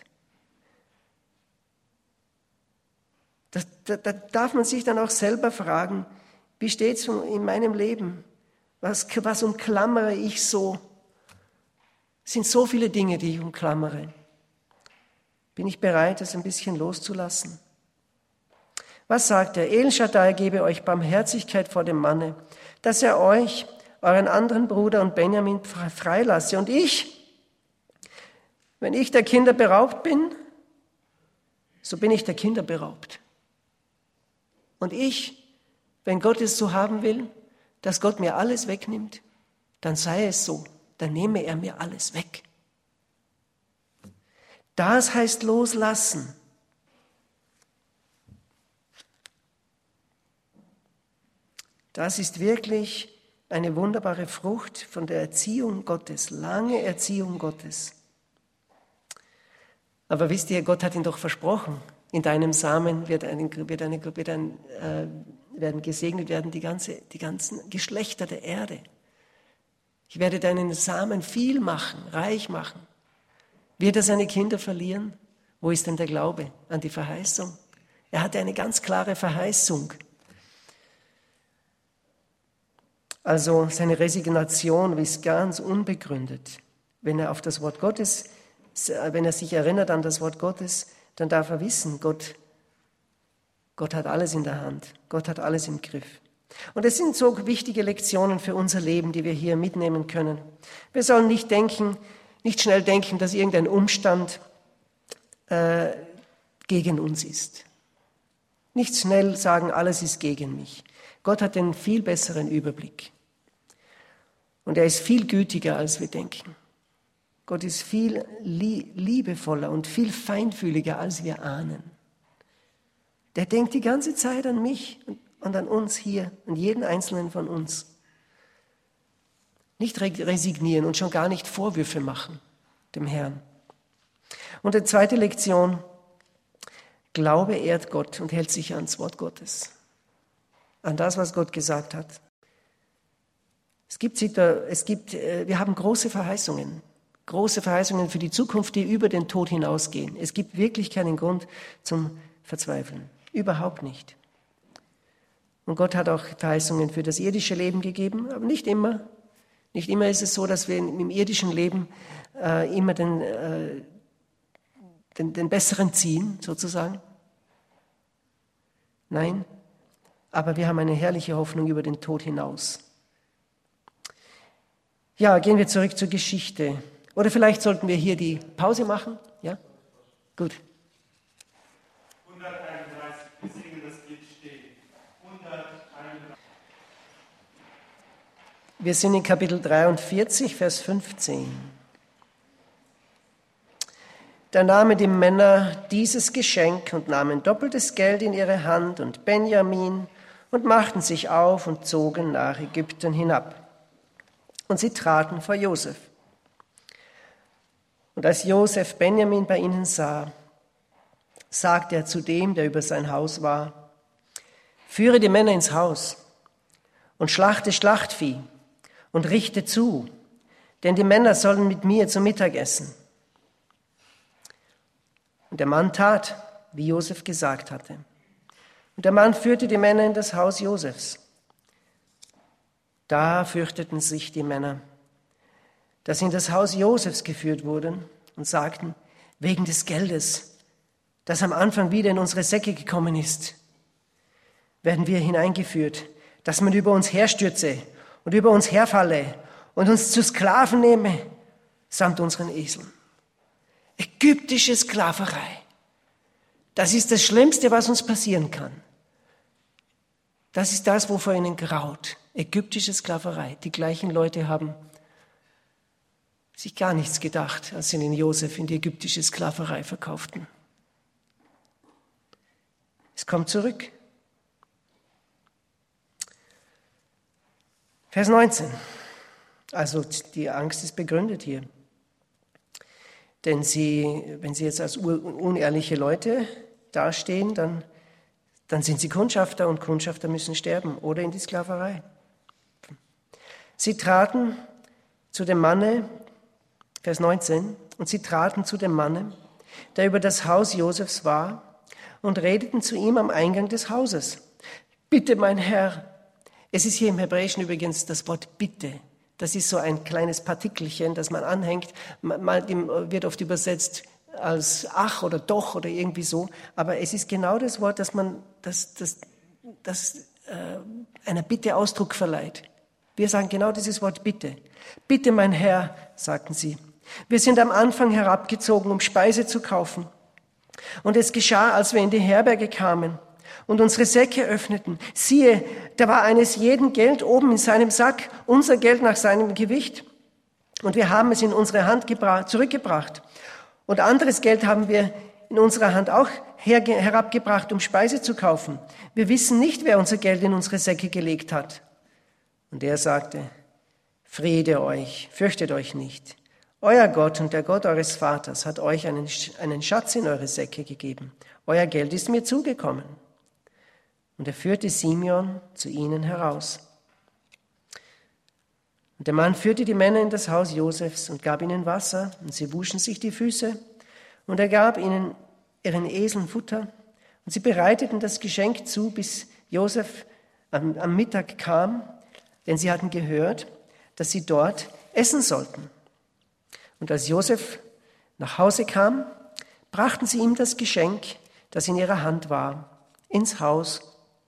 Das, da, da darf man sich dann auch selber fragen, wie steht es in meinem Leben? Was, was umklammere ich so? Es sind so viele Dinge, die ich umklammere. Bin ich bereit, das ein bisschen loszulassen? Was sagt er? El Shaddai gebe euch Barmherzigkeit vor dem Manne, dass er euch, euren anderen Bruder und Benjamin freilasse. Und ich, wenn ich der Kinder beraubt bin, so bin ich der Kinder beraubt. Und ich, wenn Gott es so haben will, dass Gott mir alles wegnimmt, dann sei es so, dann nehme er mir alles weg. Das heißt loslassen. Das ist wirklich eine wunderbare Frucht von der Erziehung Gottes, lange Erziehung Gottes. Aber wisst ihr, Gott hat ihn doch versprochen, in deinem Samen wird ein, wird eine, wird ein, äh, werden gesegnet werden die, ganze, die ganzen Geschlechter der Erde. Ich werde deinen Samen viel machen, reich machen. Wird er seine Kinder verlieren? Wo ist denn der Glaube an die Verheißung? Er hatte eine ganz klare Verheißung. Also seine Resignation ist ganz unbegründet. Wenn er auf das Wort Gottes, wenn er sich erinnert an das Wort Gottes, dann darf er wissen, Gott, Gott hat alles in der Hand. Gott hat alles im Griff. Und es sind so wichtige Lektionen für unser Leben, die wir hier mitnehmen können. Wir sollen nicht denken, nicht schnell denken, dass irgendein Umstand äh, gegen uns ist. Nicht schnell sagen, alles ist gegen mich. Gott hat den viel besseren Überblick. Und er ist viel gütiger, als wir denken. Gott ist viel liebevoller und viel feinfühliger, als wir ahnen. Der denkt die ganze Zeit an mich und an uns hier, an jeden einzelnen von uns. Nicht resignieren und schon gar nicht Vorwürfe machen dem Herrn. Und die zweite Lektion, Glaube ehrt Gott und hält sich ans Wort Gottes, an das, was Gott gesagt hat. Es gibt, es gibt, wir haben große Verheißungen, große Verheißungen für die Zukunft, die über den Tod hinausgehen. Es gibt wirklich keinen Grund zum Verzweifeln, überhaupt nicht. Und Gott hat auch Verheißungen für das irdische Leben gegeben, aber nicht immer. Nicht immer ist es so, dass wir im irdischen Leben äh, immer den, äh, den, den Besseren ziehen, sozusagen. Nein, aber wir haben eine herrliche Hoffnung über den Tod hinaus. Ja, gehen wir zurück zur Geschichte. Oder vielleicht sollten wir hier die Pause machen. Ja? Gut. hunderteinunddreißig, wir singen das Lied stehen. hunderteinunddreißig. Wir sind in Kapitel dreiundvierzig, Vers fünfzehn. Da nahmen die Männer dieses Geschenk und nahmen doppeltes Geld in ihre Hand und Benjamin und machten sich auf und zogen nach Ägypten hinab. Und sie traten vor Josef. Und als Josef Benjamin bei ihnen sah, sagte er zu dem, der über sein Haus war, führe die Männer ins Haus und schlachte Schlachtvieh und richte zu, denn die Männer sollen mit mir zum Mittag essen. Und der Mann tat, wie Josef gesagt hatte. Und der Mann führte die Männer in das Haus Josefs. Da fürchteten sich die Männer, dass sie in das Haus Josefs geführt wurden und sagten, wegen des Geldes, das am Anfang wieder in unsere Säcke gekommen ist, werden wir hineingeführt, dass man über uns herstürze und über uns herfalle und uns zu Sklaven nehme, samt unseren Eseln. Ägyptische Sklaverei, das ist das Schlimmste, was uns passieren kann. Das ist das, wovor ihnen graut. Ägyptische Sklaverei. Die gleichen Leute haben sich gar nichts gedacht, als sie den Josef in die ägyptische Sklaverei verkauften. Es kommt zurück. Vers neunzehn. Also die Angst ist begründet hier. Denn sie, wenn sie jetzt als unehrliche Leute dastehen, dann, dann sind sie Kundschafter und Kundschafter müssen sterben oder in die Sklaverei. Sie traten zu dem Manne, Vers neunzehn, und sie traten zu dem Manne, der über das Haus Josefs war, und redeten zu ihm am Eingang des Hauses. Bitte, mein Herr. Es ist hier im Hebräischen übrigens das Wort bitte. Das ist so ein kleines Partikelchen, das man anhängt. Mal wird oft übersetzt als ach oder doch oder irgendwie so. Aber es ist genau das Wort, das man, das, das, das äh, einer Bitte Ausdruck verleiht. Wir sagen genau dieses Wort bitte. Bitte, mein Herr, sagten sie. Wir sind am Anfang herabgezogen, um Speise zu kaufen. Und es geschah, als wir in die Herberge kamen und unsere Säcke öffneten. Siehe, da war eines jeden Geld oben in seinem Sack, unser Geld nach seinem Gewicht. Und wir haben es in unsere Hand gebra- zurückgebracht. Und anderes Geld haben wir in unserer Hand auch her- herabgebracht, um Speise zu kaufen. Wir wissen nicht, wer unser Geld in unsere Säcke gelegt hat. Und er sagte, Friede euch, fürchtet euch nicht. Euer Gott und der Gott eures Vaters hat euch einen, einen Schatz in eure Säcke gegeben. Euer Geld ist mir zugekommen. Und er führte Simeon zu ihnen heraus. Und der Mann führte die Männer in das Haus Josefs und gab ihnen Wasser, und sie wuschen sich die Füße. Und er gab ihnen ihren Eseln Futter. Und sie bereiteten das Geschenk zu, bis Josef am, am Mittag kam, denn sie hatten gehört, dass sie dort essen sollten. Und als Josef nach Hause kam, brachten sie ihm das Geschenk, das in ihrer Hand war, ins Haus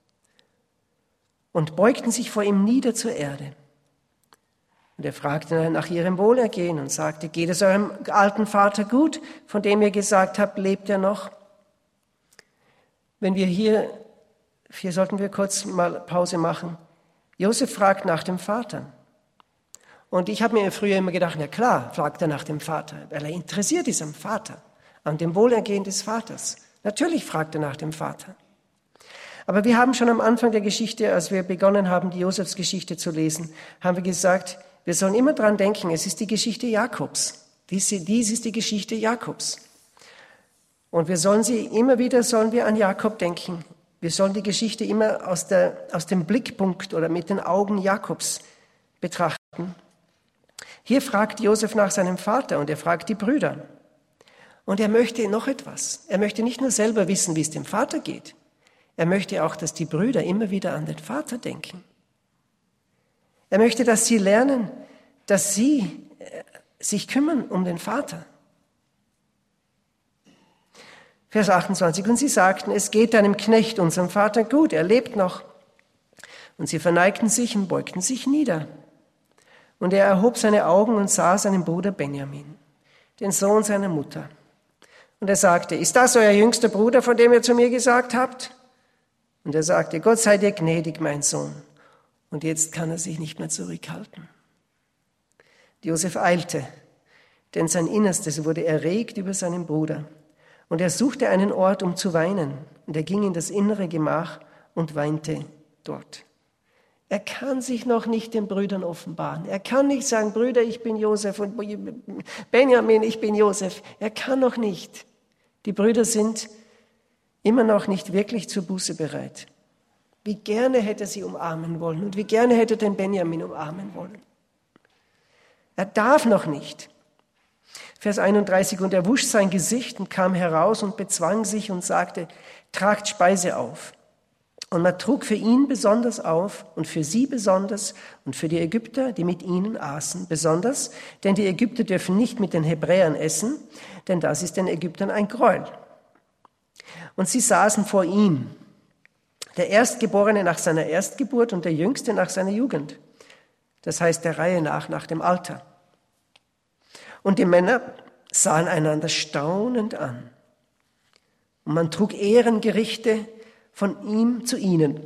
und beugten sich vor ihm nieder zur Erde. Und er fragte nach ihrem Wohlergehen und sagte, geht es eurem alten Vater gut, von dem ihr gesagt habt, lebt er noch? Wenn wir hier, hier sollten wir kurz mal Pause machen. Josef fragt nach dem Vater. Und ich habe mir früher immer gedacht, ja klar, fragt er nach dem Vater, weil er interessiert ist am Vater, an dem Wohlergehen des Vaters. Natürlich fragt er nach dem Vater. Aber wir haben schon am Anfang der Geschichte, als wir begonnen haben, die Josefsgeschichte zu lesen, haben wir gesagt, Wir sollen immer dran denken, es ist die Geschichte Jakobs. Dies, dies ist die Geschichte Jakobs. Und wir sollen sie, immer wieder sollen wir an Jakob denken. Wir sollen die Geschichte immer aus, der, aus dem Blickpunkt oder mit den Augen Jakobs betrachten. Hier fragt Josef nach seinem Vater und er fragt die Brüder. Und er möchte noch etwas. Er möchte nicht nur selber wissen, wie es dem Vater geht. Er möchte auch, dass die Brüder immer wieder an den Vater denken. Er möchte, dass sie lernen, dass sie sich kümmern um den Vater. Vers achtundzwanzig. Und sie sagten, es geht deinem Knecht, unserem Vater, gut, er lebt noch. Und sie verneigten sich und beugten sich nieder. Und er erhob seine Augen und sah seinen Bruder Benjamin, den Sohn seiner Mutter. Und er sagte, ist das euer jüngster Bruder, von dem ihr zu mir gesagt habt? Und er sagte, Gott sei dir gnädig, mein Sohn. Und jetzt kann er sich nicht mehr zurückhalten. Josef eilte, denn sein Innerstes wurde erregt über seinen Bruder. Und er suchte einen Ort, um zu weinen. Und er ging in das innere Gemach und weinte dort. Er kann sich noch nicht den Brüdern offenbaren. Er kann nicht sagen, Brüder, ich bin Josef und Benjamin, ich bin Josef. Er kann noch nicht. Die Brüder sind immer noch nicht wirklich zur Buße bereit. Wie gerne hätte er sie umarmen wollen und wie gerne hätte er den Benjamin umarmen wollen. Er darf noch nicht. Vers einunddreißig, und er wusch sein Gesicht und kam heraus und bezwang sich und sagte, tragt Speise auf. Und man trug für ihn besonders auf und für sie besonders und für die Ägypter, die mit ihnen aßen, besonders, denn die Ägypter dürfen nicht mit den Hebräern essen, denn das ist den Ägyptern ein Gräuel. Und sie saßen vor ihm, der Erstgeborene nach seiner Erstgeburt und der Jüngste nach seiner Jugend. Das heißt der Reihe nach, nach dem Alter. Und die Männer sahen einander staunend an. Und man trug Ehrengerichte von ihm zu ihnen,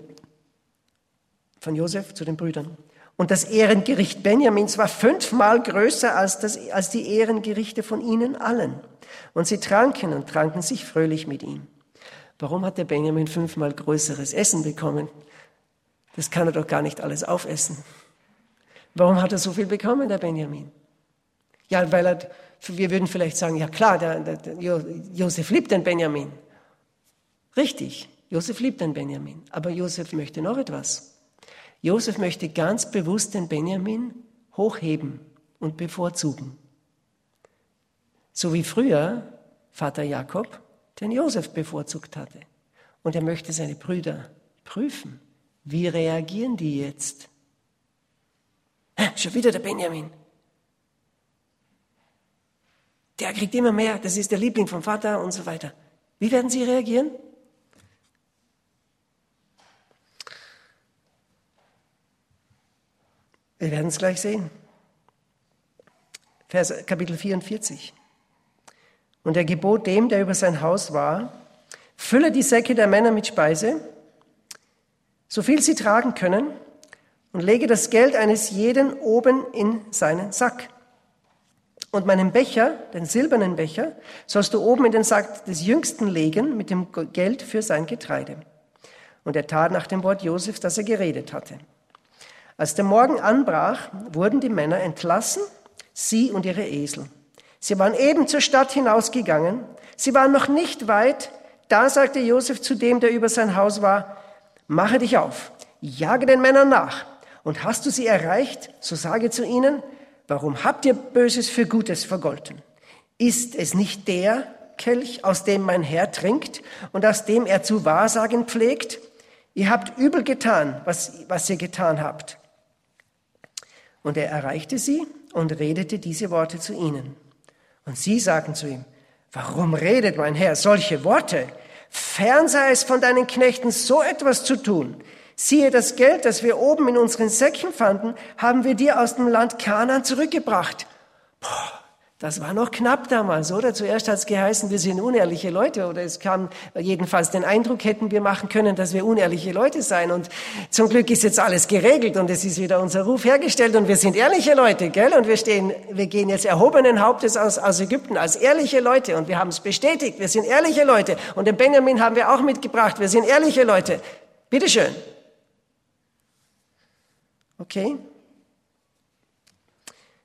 von Josef zu den Brüdern. Und das Ehrengericht Benjamins war fünfmal größer als, das, als die Ehrengerichte von ihnen allen. Und sie tranken und tranken sich fröhlich mit ihm. Warum hat der Benjamin fünfmal größeres Essen bekommen? Das kann er doch gar nicht alles aufessen. Warum hat er so viel bekommen, der Benjamin? Ja, weil er, wir würden vielleicht sagen, ja klar, der, der, der Josef liebt den Benjamin. Richtig, Josef liebt den Benjamin. Aber Josef möchte noch etwas. Josef möchte ganz bewusst den Benjamin hochheben und bevorzugen. So wie früher Vater Jakob den Josef bevorzugt hatte. Und er möchte seine Brüder prüfen. Wie reagieren die jetzt? Schon wieder der Benjamin. Der kriegt immer mehr, das ist der Liebling vom Vater und so weiter. Wie werden sie reagieren? Wir werden es gleich sehen. Vers, Kapitel vierundvierzig. Und er gebot dem, der über sein Haus war, fülle die Säcke der Männer mit Speise, so viel sie tragen können, und lege das Geld eines jeden oben in seinen Sack. Und meinen Becher, den silbernen Becher, sollst du oben in den Sack des Jüngsten legen mit dem Geld für sein Getreide. Und er tat nach dem Wort Josefs, das er geredet hatte. Als der Morgen anbrach, wurden die Männer entlassen, sie und ihre Esel. Sie waren eben zur Stadt hinausgegangen. Sie waren noch nicht weit. Da sagte Josef zu dem, der über sein Haus war, mache dich auf, jage den Männern nach. Und hast du sie erreicht, so sage zu ihnen, warum habt ihr Böses für Gutes vergolten? Ist es nicht der Kelch, aus dem mein Herr trinkt und aus dem er zu wahrsagen pflegt? Ihr habt übel getan, was, was ihr getan habt. Und er erreichte sie und redete diese Worte zu ihnen. Und sie sagten zu ihm, warum redet mein Herr solche Worte? Fern sei es von deinen Knechten, so etwas zu tun. Siehe, das Geld, das wir oben in unseren Säcken fanden, haben wir dir aus dem Land Kanaan zurückgebracht. Boah, das war noch knapp damals, oder? Zuerst hat es geheißen, wir sind unehrliche Leute, oder es kam jedenfalls den Eindruck, hätten wir machen können, dass wir unehrliche Leute seien. Und zum Glück ist jetzt alles geregelt und es ist wieder unser Ruf hergestellt und wir sind ehrliche Leute, gell? Und wir stehen, wir gehen jetzt erhobenen Hauptes aus, aus Ägypten als ehrliche Leute und wir haben es bestätigt, wir sind ehrliche Leute. Und den Benjamin haben wir auch mitgebracht, wir sind ehrliche Leute. Bitteschön. Okay?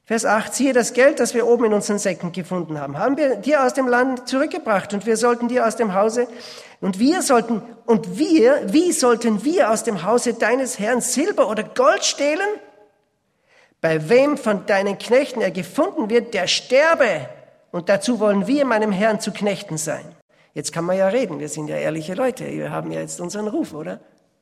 Vers acht, siehe das Geld, das wir oben in unseren Säcken gefunden haben, haben wir dir aus dem Land zurückgebracht und wir sollten dir aus dem Hause, und wir sollten, und wir, wie sollten wir aus dem Hause deines Herrn Silber oder Gold stehlen? Bei wem von deinen Knechten er gefunden wird, der sterbe. Und dazu wollen wir meinem Herrn zu Knechten sein. Jetzt kann man ja reden, wir sind ja ehrliche Leute, wir haben ja jetzt unseren Ruf, oder?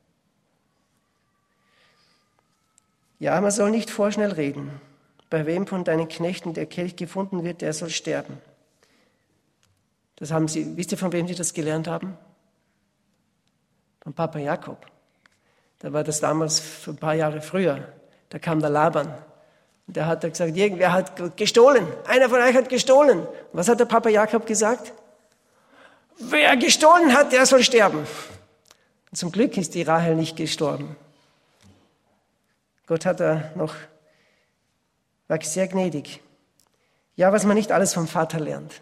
Ja, man soll nicht vorschnell reden. Bei wem von deinen Knechten der Kelch gefunden wird, der soll sterben. Das haben sie, wisst ihr, von wem sie das gelernt haben? Von Papa Jakob. Da war das damals ein paar Jahre früher. Da kam der Laban. Und der hat da gesagt, irgendwer hat gestohlen. Einer von euch hat gestohlen. Und was hat der Papa Jakob gesagt? Wer gestohlen hat, der soll sterben. Und zum Glück ist die Rahel nicht gestorben. Gott hat da noch, war sehr gnädig. Ja, was man nicht alles vom Vater lernt.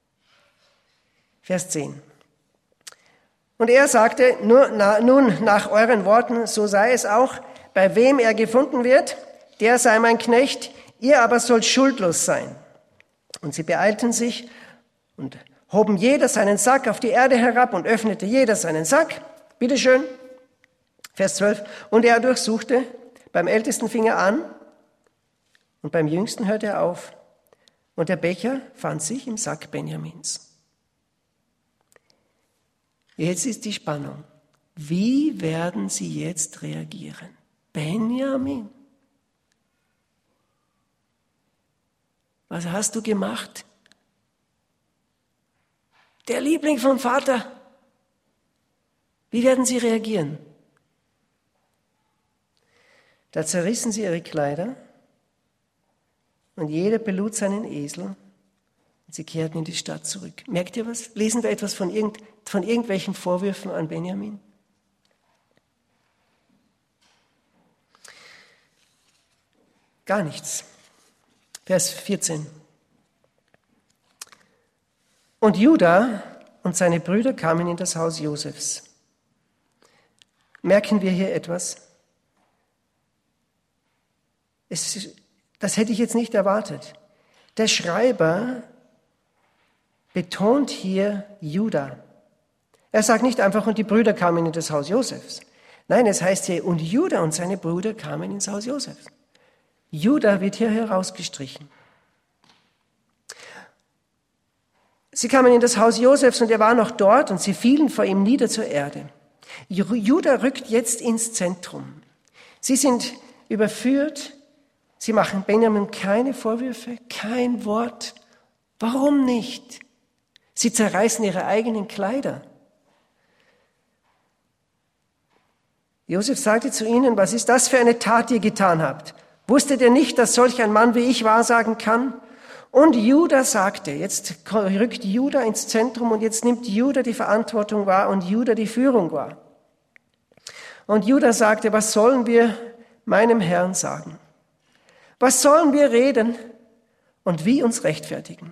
Vers zehn. Und er sagte, nur, na, nun nach euren Worten, so sei es auch, bei wem er gefunden wird, der sei mein Knecht, ihr aber sollt schuldlos sein. Und sie beeilten sich und hoben jeder seinen Sack auf die Erde herab und öffnete jeder seinen Sack. Bitteschön. Vers zwölf. Und er durchsuchte, beim Ältesten fing er an und beim Jüngsten hörte er auf. Und der Becher fand sich im Sack Benjamins. Jetzt ist die Spannung. Wie werden sie jetzt reagieren? Benjamin, was hast du gemacht? Der Liebling vom Vater. Wie werden sie reagieren? Da zerrissen sie ihre Kleider und jeder belud seinen Esel und sie kehrten in die Stadt zurück. Merkt ihr was? Lesen wir etwas von, irgend, von irgendwelchen Vorwürfen an Benjamin? Gar nichts. Vers vierzehn. Und Juda und seine Brüder kamen in das Haus Josefs. Merken wir hier etwas? Es, das hätte ich jetzt nicht erwartet. Der Schreiber betont hier Juda. Er sagt nicht einfach, und die Brüder kamen in das Haus Josefs. Nein, es heißt hier, und Juda und seine Brüder kamen ins Haus Josefs. Juda wird hier herausgestrichen. Sie kamen in das Haus Josefs und er war noch dort und sie fielen vor ihm nieder zur Erde. Juda rückt jetzt ins Zentrum. Sie sind überführt. Sie machen Benjamin keine Vorwürfe, kein Wort. Warum nicht? Sie zerreißen ihre eigenen Kleider. Josef sagte zu ihnen, was ist das für eine Tat, die ihr getan habt? Wusstet ihr nicht, dass solch ein Mann wie ich wahrsagen kann? Und Juda sagte, jetzt rückt Juda ins Zentrum und jetzt nimmt Juda die Verantwortung wahr und Juda die Führung wahr. Und Juda sagte, was sollen wir meinem Herrn sagen? Was sollen wir reden und wie uns rechtfertigen?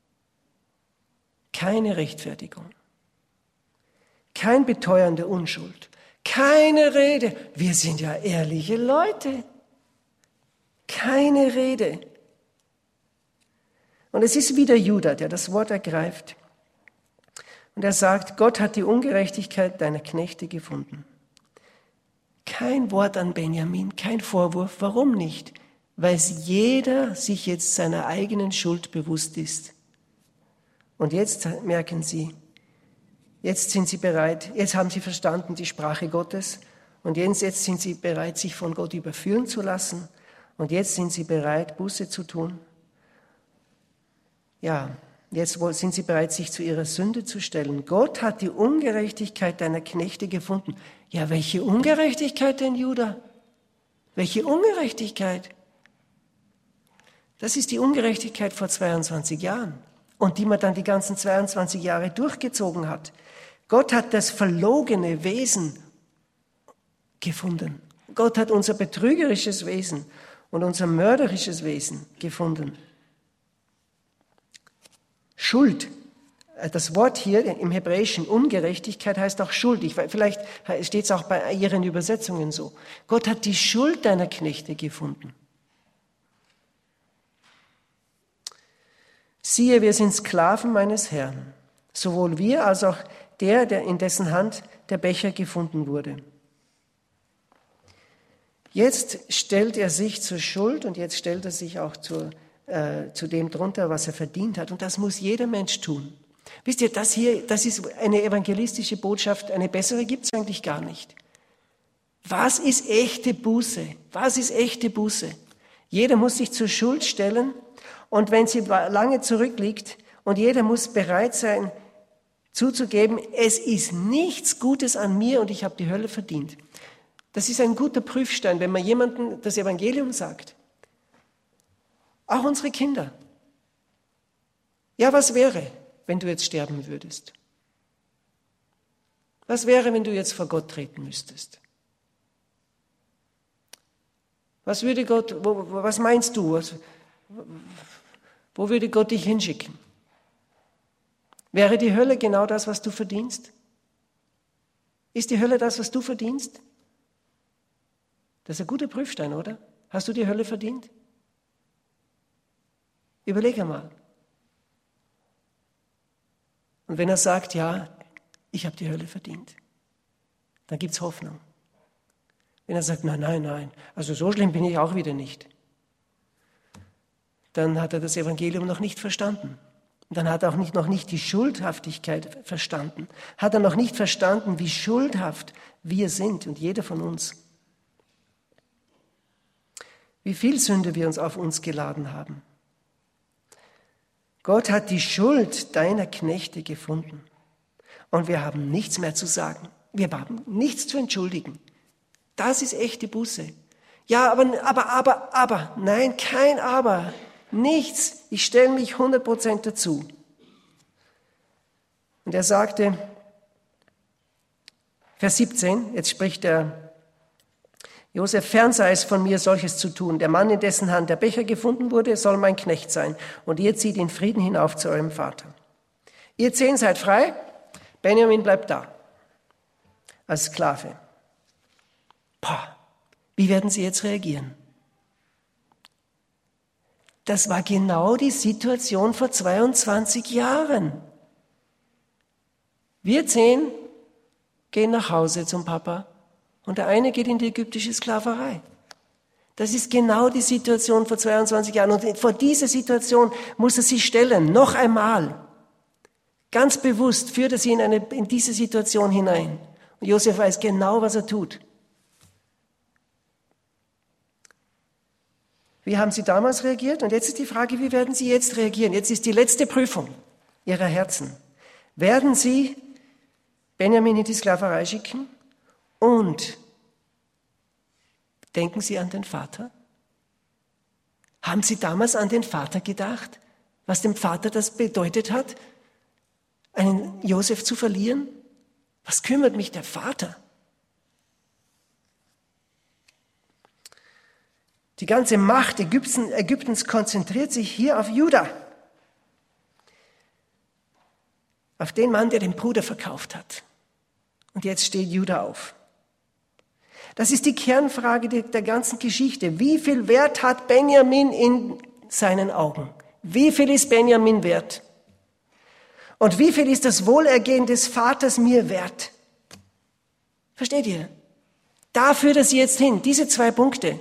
Keine Rechtfertigung. Kein Beteuern der Unschuld. Keine Rede. Wir sind ja ehrliche Leute. Keine Rede. Und es ist wieder Juda, der das Wort ergreift. Und er sagt, Gott hat die Ungerechtigkeit deiner Knechte gefunden. Kein Wort an Benjamin, kein Vorwurf. Warum nicht? Weil jeder sich jetzt seiner eigenen Schuld bewusst ist. Und jetzt merken sie, jetzt sind sie bereit, jetzt haben sie verstanden die Sprache Gottes und jetzt, jetzt sind sie bereit, sich von Gott überführen zu lassen und jetzt sind sie bereit, Buße zu tun. Ja, jetzt sind sie bereit, sich zu ihrer Sünde zu stellen. Gott hat die Ungerechtigkeit deiner Knechte gefunden. Ja, welche Ungerechtigkeit denn, Juda? Welche Ungerechtigkeit? Das ist die Ungerechtigkeit vor zweiundzwanzig Jahren und die man dann die ganzen zweiundzwanzig Jahre durchgezogen hat. Gott hat das verlogene Wesen gefunden. Gott hat unser betrügerisches Wesen und unser mörderisches Wesen gefunden. Schuld. Das Wort hier im Hebräischen Ungerechtigkeit heißt auch schuldig. Vielleicht steht es auch bei Ihren Übersetzungen so. Gott hat die Schuld deiner Knechte gefunden. siehe, wir sind Sklaven meines Herrn, sowohl wir als auch der, der in dessen Hand der Becher gefunden wurde. Jetzt stellt er sich zur Schuld und jetzt stellt er sich auch zu, äh, zu dem drunter, was er verdient hat. Und das muss jeder Mensch tun. Wisst ihr, das hier, das ist eine evangelistische Botschaft, eine bessere gibt es eigentlich gar nicht. Was ist echte Buße? Was ist echte Buße? Jeder muss sich zur Schuld stellen und wenn sie lange zurückliegt und jeder muss bereit sein, zuzugeben, es ist nichts Gutes an mir und ich habe die Hölle verdient. Das ist ein guter Prüfstein, wenn man jemandem das Evangelium sagt. Auch unsere Kinder. Ja, was wäre, wenn du jetzt sterben würdest? Was wäre, wenn du jetzt vor Gott treten müsstest? Was würde Gott, wo, was meinst du? Was, wo würde Gott dich hinschicken? Wäre die Hölle genau das, was du verdienst? Ist die Hölle das, was du verdienst? Das ist ein guter Prüfstein, oder? Hast du die Hölle verdient? Überleg einmal. Und wenn er sagt, ja, ich habe die Hölle verdient, dann gibt es Hoffnung. Wenn er sagt, nein, nein, nein, also so schlimm bin ich auch wieder nicht, dann hat er das Evangelium noch nicht verstanden. Und dann hat er auch nicht, noch nicht die Schuldhaftigkeit verstanden. Hat er noch nicht verstanden, wie schuldhaft wir sind und jeder von uns. Wie viel Sünde wir uns auf uns geladen haben. Gott hat die Schuld deiner Knechte gefunden. Und wir haben nichts mehr zu sagen. Wir haben nichts zu entschuldigen. Das ist echte Buße. Ja, aber, aber, aber, aber. Nein, kein Aber. Nichts. Ich stelle mich hundert Prozent dazu. Und er sagte, Vers siebzehn, jetzt spricht der Josef, fern sei es von mir, solches zu tun. Der Mann, in dessen Hand der Becher gefunden wurde, soll mein Knecht sein. Und ihr zieht in Frieden hinauf zu eurem Vater. Ihr zehn seid frei, Benjamin bleibt da, als Sklave. Boah, wie werden sie jetzt reagieren? Das war genau die Situation vor zweiundzwanzig Jahren. Wir zehn gehen nach Hause zum Papa und der eine geht in die ägyptische Sklaverei. Das ist genau die Situation vor zweiundzwanzig Jahren. Und vor diese Situation muss er sich stellen, noch einmal. Ganz bewusst führt er sie in, eine, in diese Situation hinein. Und Josef weiß genau, was er tut. Wie haben sie damals reagiert? Und jetzt ist die Frage, wie werden sie jetzt reagieren? Jetzt ist die letzte Prüfung ihrer Herzen. Werden sie Benjamin in die Sklaverei schicken? Und denken sie an den Vater? Haben sie damals an den Vater gedacht? Was dem Vater das bedeutet hat, einen Josef zu verlieren? Was kümmert mich der Vater? Die ganze Macht Ägypten, Ägyptens konzentriert sich hier auf Juda. Auf den Mann, der den Bruder verkauft hat. Und jetzt steht Juda auf. Das ist die Kernfrage der, der ganzen Geschichte. Wie viel Wert hat Benjamin in seinen Augen? Wie viel ist Benjamin wert? Und wie viel ist das Wohlergehen des Vaters mir wert? Versteht ihr? Da führt er sie jetzt hin, diese zwei Punkte.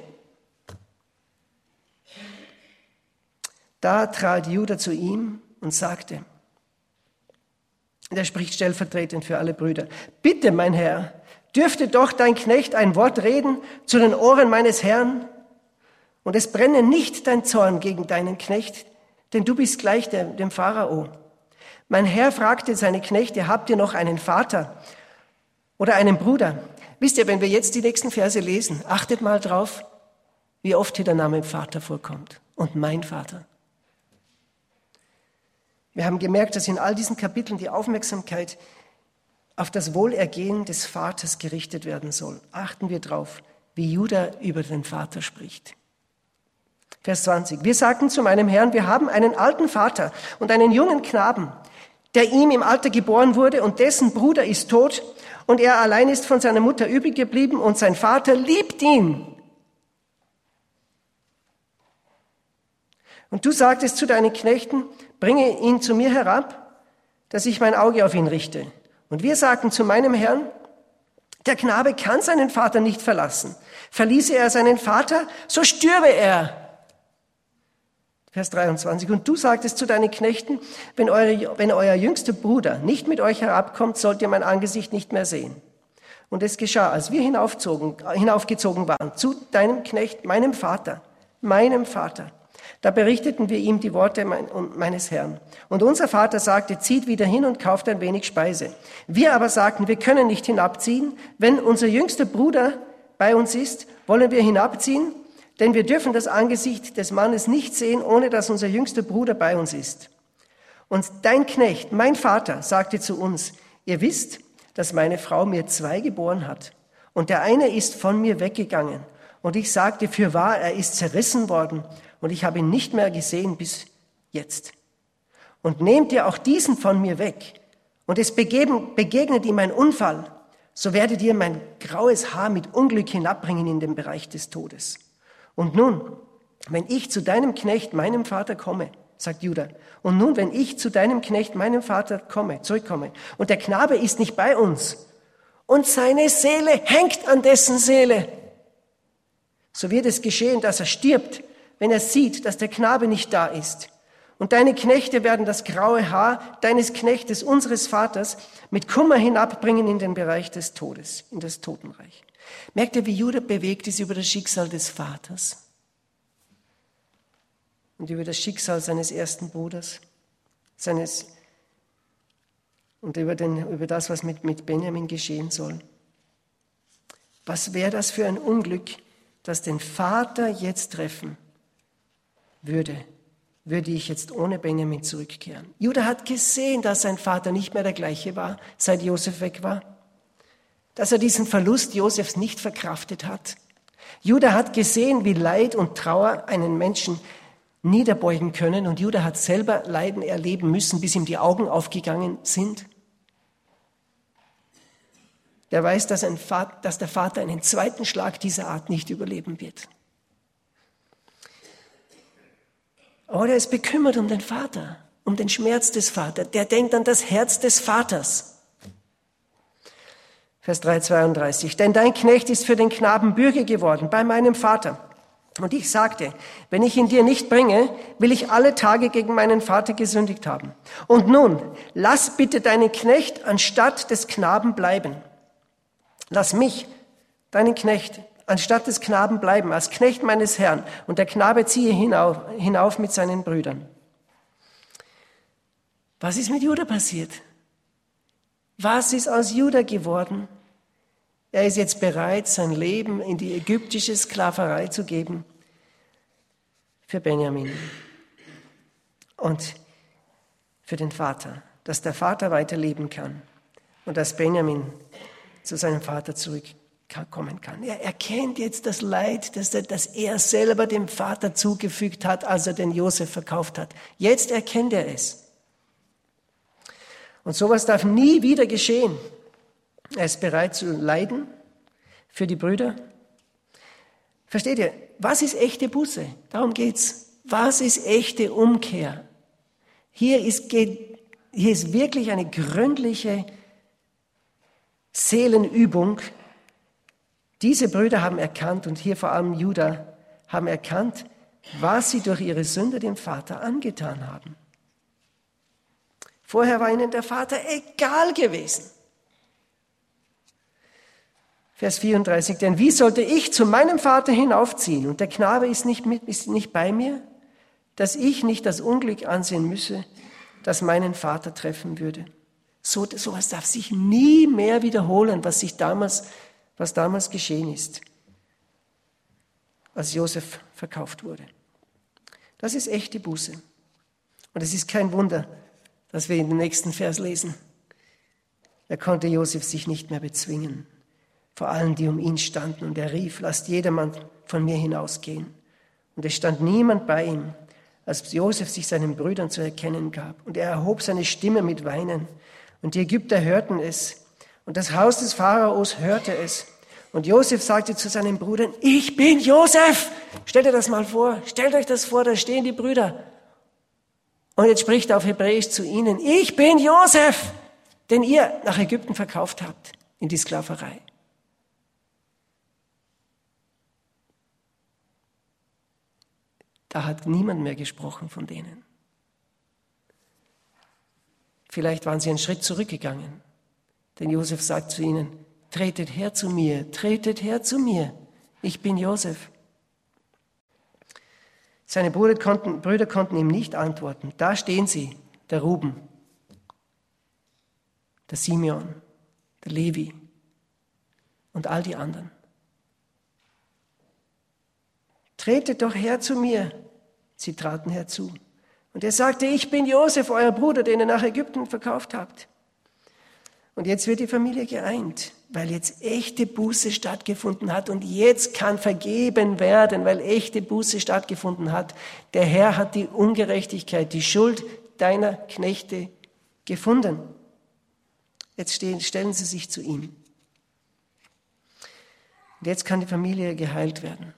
Da trat Juda zu ihm und sagte, der spricht stellvertretend für alle Brüder, bitte, mein Herr, dürfte doch dein Knecht ein Wort reden zu den Ohren meines Herrn? Und es brenne nicht dein Zorn gegen deinen Knecht, denn du bist gleich der, dem Pharao. Mein Herr fragte seine Knechte, habt ihr noch einen Vater oder einen Bruder? Wisst ihr, wenn wir jetzt die nächsten Verse lesen, achtet mal drauf, wie oft hier der Name Vater vorkommt. Und mein Vater. Wir haben gemerkt, dass in all diesen Kapiteln die Aufmerksamkeit auf das Wohlergehen des Vaters gerichtet werden soll. Achten wir drauf, wie Juda über den Vater spricht. Vers zwanzig. Wir sagten zu meinem Herrn, wir haben einen alten Vater und einen jungen Knaben, der ihm im Alter geboren wurde und dessen Bruder ist tot und er allein ist von seiner Mutter übrig geblieben und sein Vater liebt ihn. Und du sagtest zu deinen Knechten, bringe ihn zu mir herab, dass ich mein Auge auf ihn richte. Und wir sagten zu meinem Herrn, der Knabe kann seinen Vater nicht verlassen. Verließe er seinen Vater, so stürbe er. Vers dreiundzwanzig. Und du sagtest zu deinen Knechten, wenn, eure, wenn euer jüngster Bruder nicht mit euch herabkommt, sollt ihr mein Angesicht nicht mehr sehen. Und es geschah, als wir hinaufzogen, hinaufgezogen waren, zu deinem Knecht, meinem Vater, meinem Vater. Da berichteten wir ihm die Worte meines Herrn. Und unser Vater sagte, zieht wieder hin und kauft ein wenig Speise. Wir aber sagten, wir können nicht hinabziehen. Wenn unser jüngster Bruder bei uns ist, wollen wir hinabziehen, denn wir dürfen das Angesicht des Mannes nicht sehen, ohne dass unser jüngster Bruder bei uns ist. Und dein Knecht, mein Vater, sagte zu uns, ihr wisst, dass meine Frau mir zwei geboren hat. Und der eine ist von mir weggegangen. Und ich sagte, fürwahr, er ist zerrissen worden. Und ich habe ihn nicht mehr gesehen bis jetzt. Und nehmt ihr auch diesen von mir weg, und es begeben, begegnet ihm ein Unfall, so werdet ihr mein graues Haar mit Unglück hinabbringen in den Bereich des Todes. Und nun, wenn ich zu deinem Knecht, meinem Vater komme, sagt Judah, und nun, wenn ich zu deinem Knecht, meinem Vater komme, zurückkomme, und der Knabe ist nicht bei uns, und seine Seele hängt an dessen Seele, so wird es geschehen, dass er stirbt, wenn er sieht, dass der Knabe nicht da ist. Und deine Knechte werden das graue Haar deines Knechtes, unseres Vaters, mit Kummer hinabbringen in den Bereich des Todes, in das Totenreich. Merkt ihr, wie Judah bewegt ist über das Schicksal des Vaters und über das Schicksal seines ersten Bruders, seines und über, den, über das, was mit, mit Benjamin geschehen soll. Was wäre das für ein Unglück, das den Vater jetzt treffen würde, würde ich jetzt ohne Benjamin zurückkehren. Judah hat gesehen, dass sein Vater nicht mehr der gleiche war, seit Josef weg war. Dass er diesen Verlust Josefs nicht verkraftet hat. Judah hat gesehen, wie Leid und Trauer einen Menschen niederbeugen können. Und Judah hat selber Leiden erleben müssen, bis ihm die Augen aufgegangen sind. Der weiß, dass, ein Vater, dass der Vater einen zweiten Schlag dieser Art nicht überleben wird. Aber er ist bekümmert um den Vater, um den Schmerz des Vaters. Der denkt an das Herz des Vaters. Vers drei zweiunddreißig. Denn dein Knecht ist für den Knaben Bürger geworden bei meinem Vater. Und ich sagte, wenn ich ihn dir nicht bringe, will ich alle Tage gegen meinen Vater gesündigt haben. Und nun, lass bitte deinen Knecht anstatt des Knaben bleiben. Lass mich, deinen Knecht, anstatt des Knaben bleiben, als Knecht meines Herrn. Und der Knabe ziehe hinauf, hinauf mit seinen Brüdern. Was ist mit Judah passiert? Was ist aus Judah geworden? Er ist jetzt bereit, sein Leben in die ägyptische Sklaverei zu geben für Benjamin und für den Vater, dass der Vater weiterleben kann und dass Benjamin zu seinem Vater zurückkommen kann. Er erkennt jetzt das Leid, das er, das er selber dem Vater zugefügt hat, als er den Josef verkauft hat. Jetzt erkennt er es. Und sowas darf nie wieder geschehen. Er ist bereit zu leiden für die Brüder. Versteht ihr? Was ist echte Buße? Darum geht's. Was ist echte Umkehr? Hier ist, geht, hier ist wirklich eine gründliche Seelenübung. Diese Brüder haben erkannt, und hier vor allem Judah, haben erkannt, was sie durch ihre Sünde dem Vater angetan haben. Vorher war ihnen der Vater egal gewesen. Vers vierunddreißig, denn wie sollte ich zu meinem Vater hinaufziehen und der Knabe ist nicht, mit, ist nicht bei mir, dass ich nicht das Unglück ansehen müsse, das meinen Vater treffen würde. So etwas darf sich nie mehr wiederholen, was sich damals, was damals geschehen ist, als Josef verkauft wurde. Das ist echte Buße. Und es ist kein Wunder, dass wir in dem nächsten Vers lesen. Da konnte Josef sich nicht mehr bezwingen, vor allen, die um ihn standen. Und er rief, lasst jedermann von mir hinausgehen. Und es stand niemand bei ihm, als Josef sich seinen Brüdern zu erkennen gab. Und er erhob seine Stimme mit Weinen. Und die Ägypter hörten es. Und das Haus des Pharaos hörte es. Und Josef sagte zu seinen Brüdern, ich bin Josef. Stellt euch das mal vor. Stellt euch das vor, da stehen die Brüder. Und jetzt spricht er auf Hebräisch zu ihnen, ich bin Josef, den ihr nach Ägypten verkauft habt, in die Sklaverei. Da hat niemand mehr gesprochen von denen. Vielleicht waren sie einen Schritt zurückgegangen. Denn Josef sagt zu ihnen, tretet her zu mir, tretet her zu mir. Ich bin Josef. Seine Brüder konnten, Brüder konnten ihm nicht antworten. Da stehen sie, der Ruben, der Simeon, der Levi und all die anderen. Tretet doch her zu mir. Sie traten herzu. Und er sagte, ich bin Josef, euer Bruder, den ihr nach Ägypten verkauft habt. Und jetzt wird die Familie geeint, weil jetzt echte Buße stattgefunden hat und jetzt kann vergeben werden, weil echte Buße stattgefunden hat. Der Herr hat die Ungerechtigkeit, die Schuld deiner Knechte gefunden. Jetzt stehen, stellen sie sich zu ihm. Und jetzt kann die Familie geheilt werden.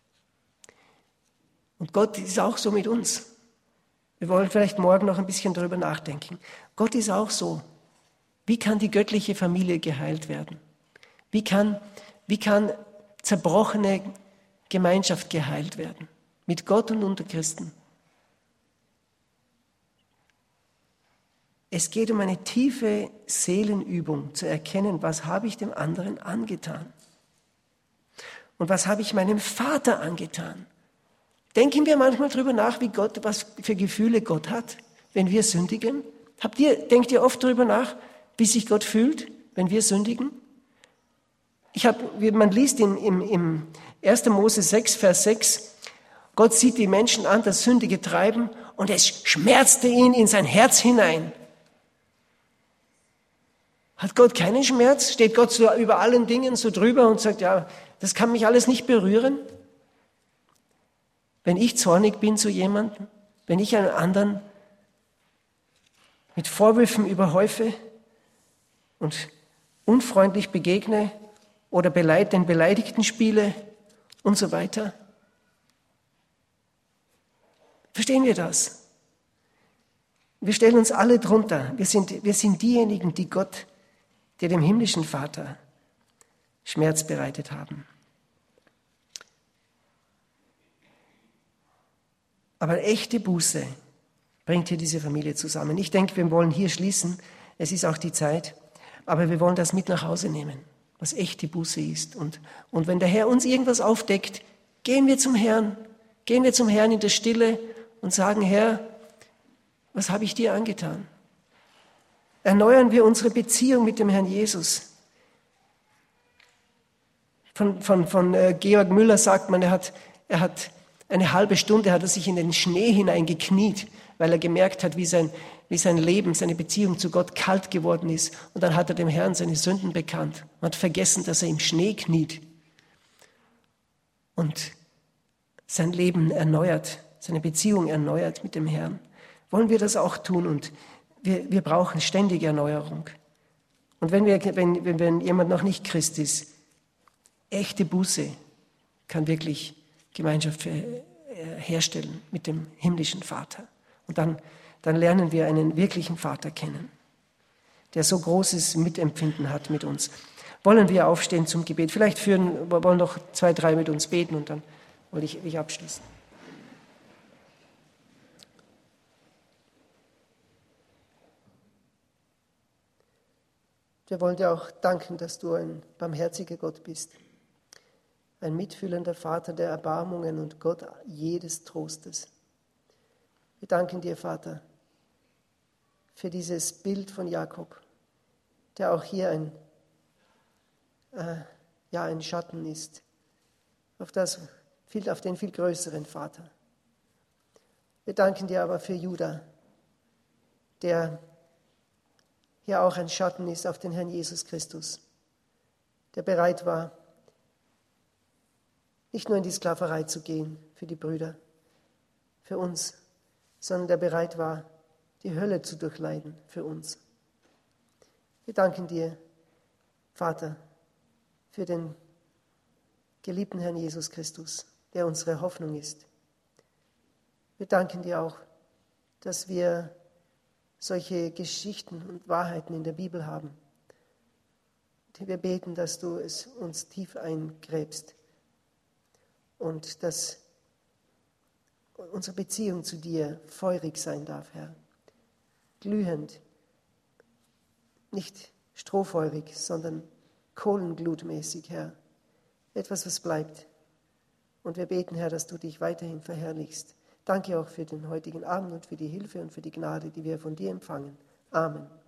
Und Gott ist auch so mit uns. Wir wollen vielleicht morgen noch ein bisschen darüber nachdenken. Gott ist auch so. Wie kann die göttliche Familie geheilt werden? Wie kann, wie kann zerbrochene Gemeinschaft geheilt werden? Mit Gott und unter Christen. Es geht um eine tiefe Seelenübung, zu erkennen, was habe ich dem anderen angetan? Und was habe ich meinem Vater angetan? Denken wir manchmal darüber nach, wie Gott, was für Gefühle Gott hat, wenn wir sündigen? Habt ihr, denkt ihr oft darüber nach, wie sich Gott fühlt, wenn wir sündigen? Ich hab, man liest in, im, im erster Mose sechs, Vers sechs, Gott sieht die Menschen an, das sündige Treiben, und es schmerzte ihn in sein Herz hinein. Hat Gott keinen Schmerz? Steht Gott so über allen Dingen so drüber und sagt, ja, das kann mich alles nicht berühren? Wenn ich zornig bin zu jemandem, wenn ich einen anderen mit Vorwürfen überhäufe und unfreundlich begegne oder beleid, den Beleidigten spiele und so weiter. Verstehen wir das? Wir stellen uns alle drunter. Wir sind, wir sind diejenigen, die Gott, die dem himmlischen Vater Schmerz bereitet haben. Aber echte Buße bringt hier diese Familie zusammen. Ich denke, wir wollen hier schließen. Es ist auch die Zeit. Aber wir wollen das mit nach Hause nehmen, was echte Buße ist. Und, und wenn der Herr uns irgendwas aufdeckt, gehen wir zum Herrn. Gehen wir zum Herrn in der Stille und sagen, Herr, was habe ich dir angetan? Erneuern wir unsere Beziehung mit dem Herrn Jesus. Von, von, von äh, Georg Müller sagt man, er hat, er hat eine halbe Stunde hat er sich in den Schnee hineingekniet, weil er gemerkt hat, wie sein, wie sein Leben, seine Beziehung zu Gott kalt geworden ist. Und dann hat er dem Herrn seine Sünden bekannt. Man hat vergessen, dass er im Schnee kniet. Und sein Leben erneuert, seine Beziehung erneuert mit dem Herrn. Wollen wir das auch tun? Und wir, wir brauchen ständige Erneuerung. Und wenn, wir, wenn, wenn, wenn jemand noch nicht Christ ist, echte Buße kann wirklich Gemeinschaft herstellen mit dem himmlischen Vater. Und dann, dann lernen wir einen wirklichen Vater kennen, der so großes Mitempfinden hat mit uns. Wollen wir aufstehen zum Gebet? Vielleicht führen, wir wollen noch zwei, drei mit uns beten und dann wollte ich, ich abschließen. Wir wollen dir auch danken, dass du ein barmherziger Gott bist. Ein mitfühlender Vater der Erbarmungen und Gott jedes Trostes. Wir danken dir, Vater, für dieses Bild von Jakob, der auch hier ein, äh, ja, ein Schatten ist, auf, das, viel, auf den viel größeren Vater. Wir danken dir aber für Judah, der hier auch ein Schatten ist auf den Herrn Jesus Christus, der bereit war, nicht nur in die Sklaverei zu gehen für die Brüder, für uns, sondern der bereit war, die Hölle zu durchleiden für uns. Wir danken dir, Vater, für den geliebten Herrn Jesus Christus, der unsere Hoffnung ist. Wir danken dir auch, dass wir solche Geschichten und Wahrheiten in der Bibel haben. Wir beten, dass du es uns tief eingräbst und dass unsere Beziehung zu dir feurig sein darf, Herr. Glühend, nicht strohfeurig, sondern kohlenglutmäßig, Herr. Etwas, was bleibt. Und wir beten, Herr, dass du dich weiterhin verherrlichst. Danke auch für den heutigen Abend und für die Hilfe und für die Gnade, die wir von dir empfangen. Amen.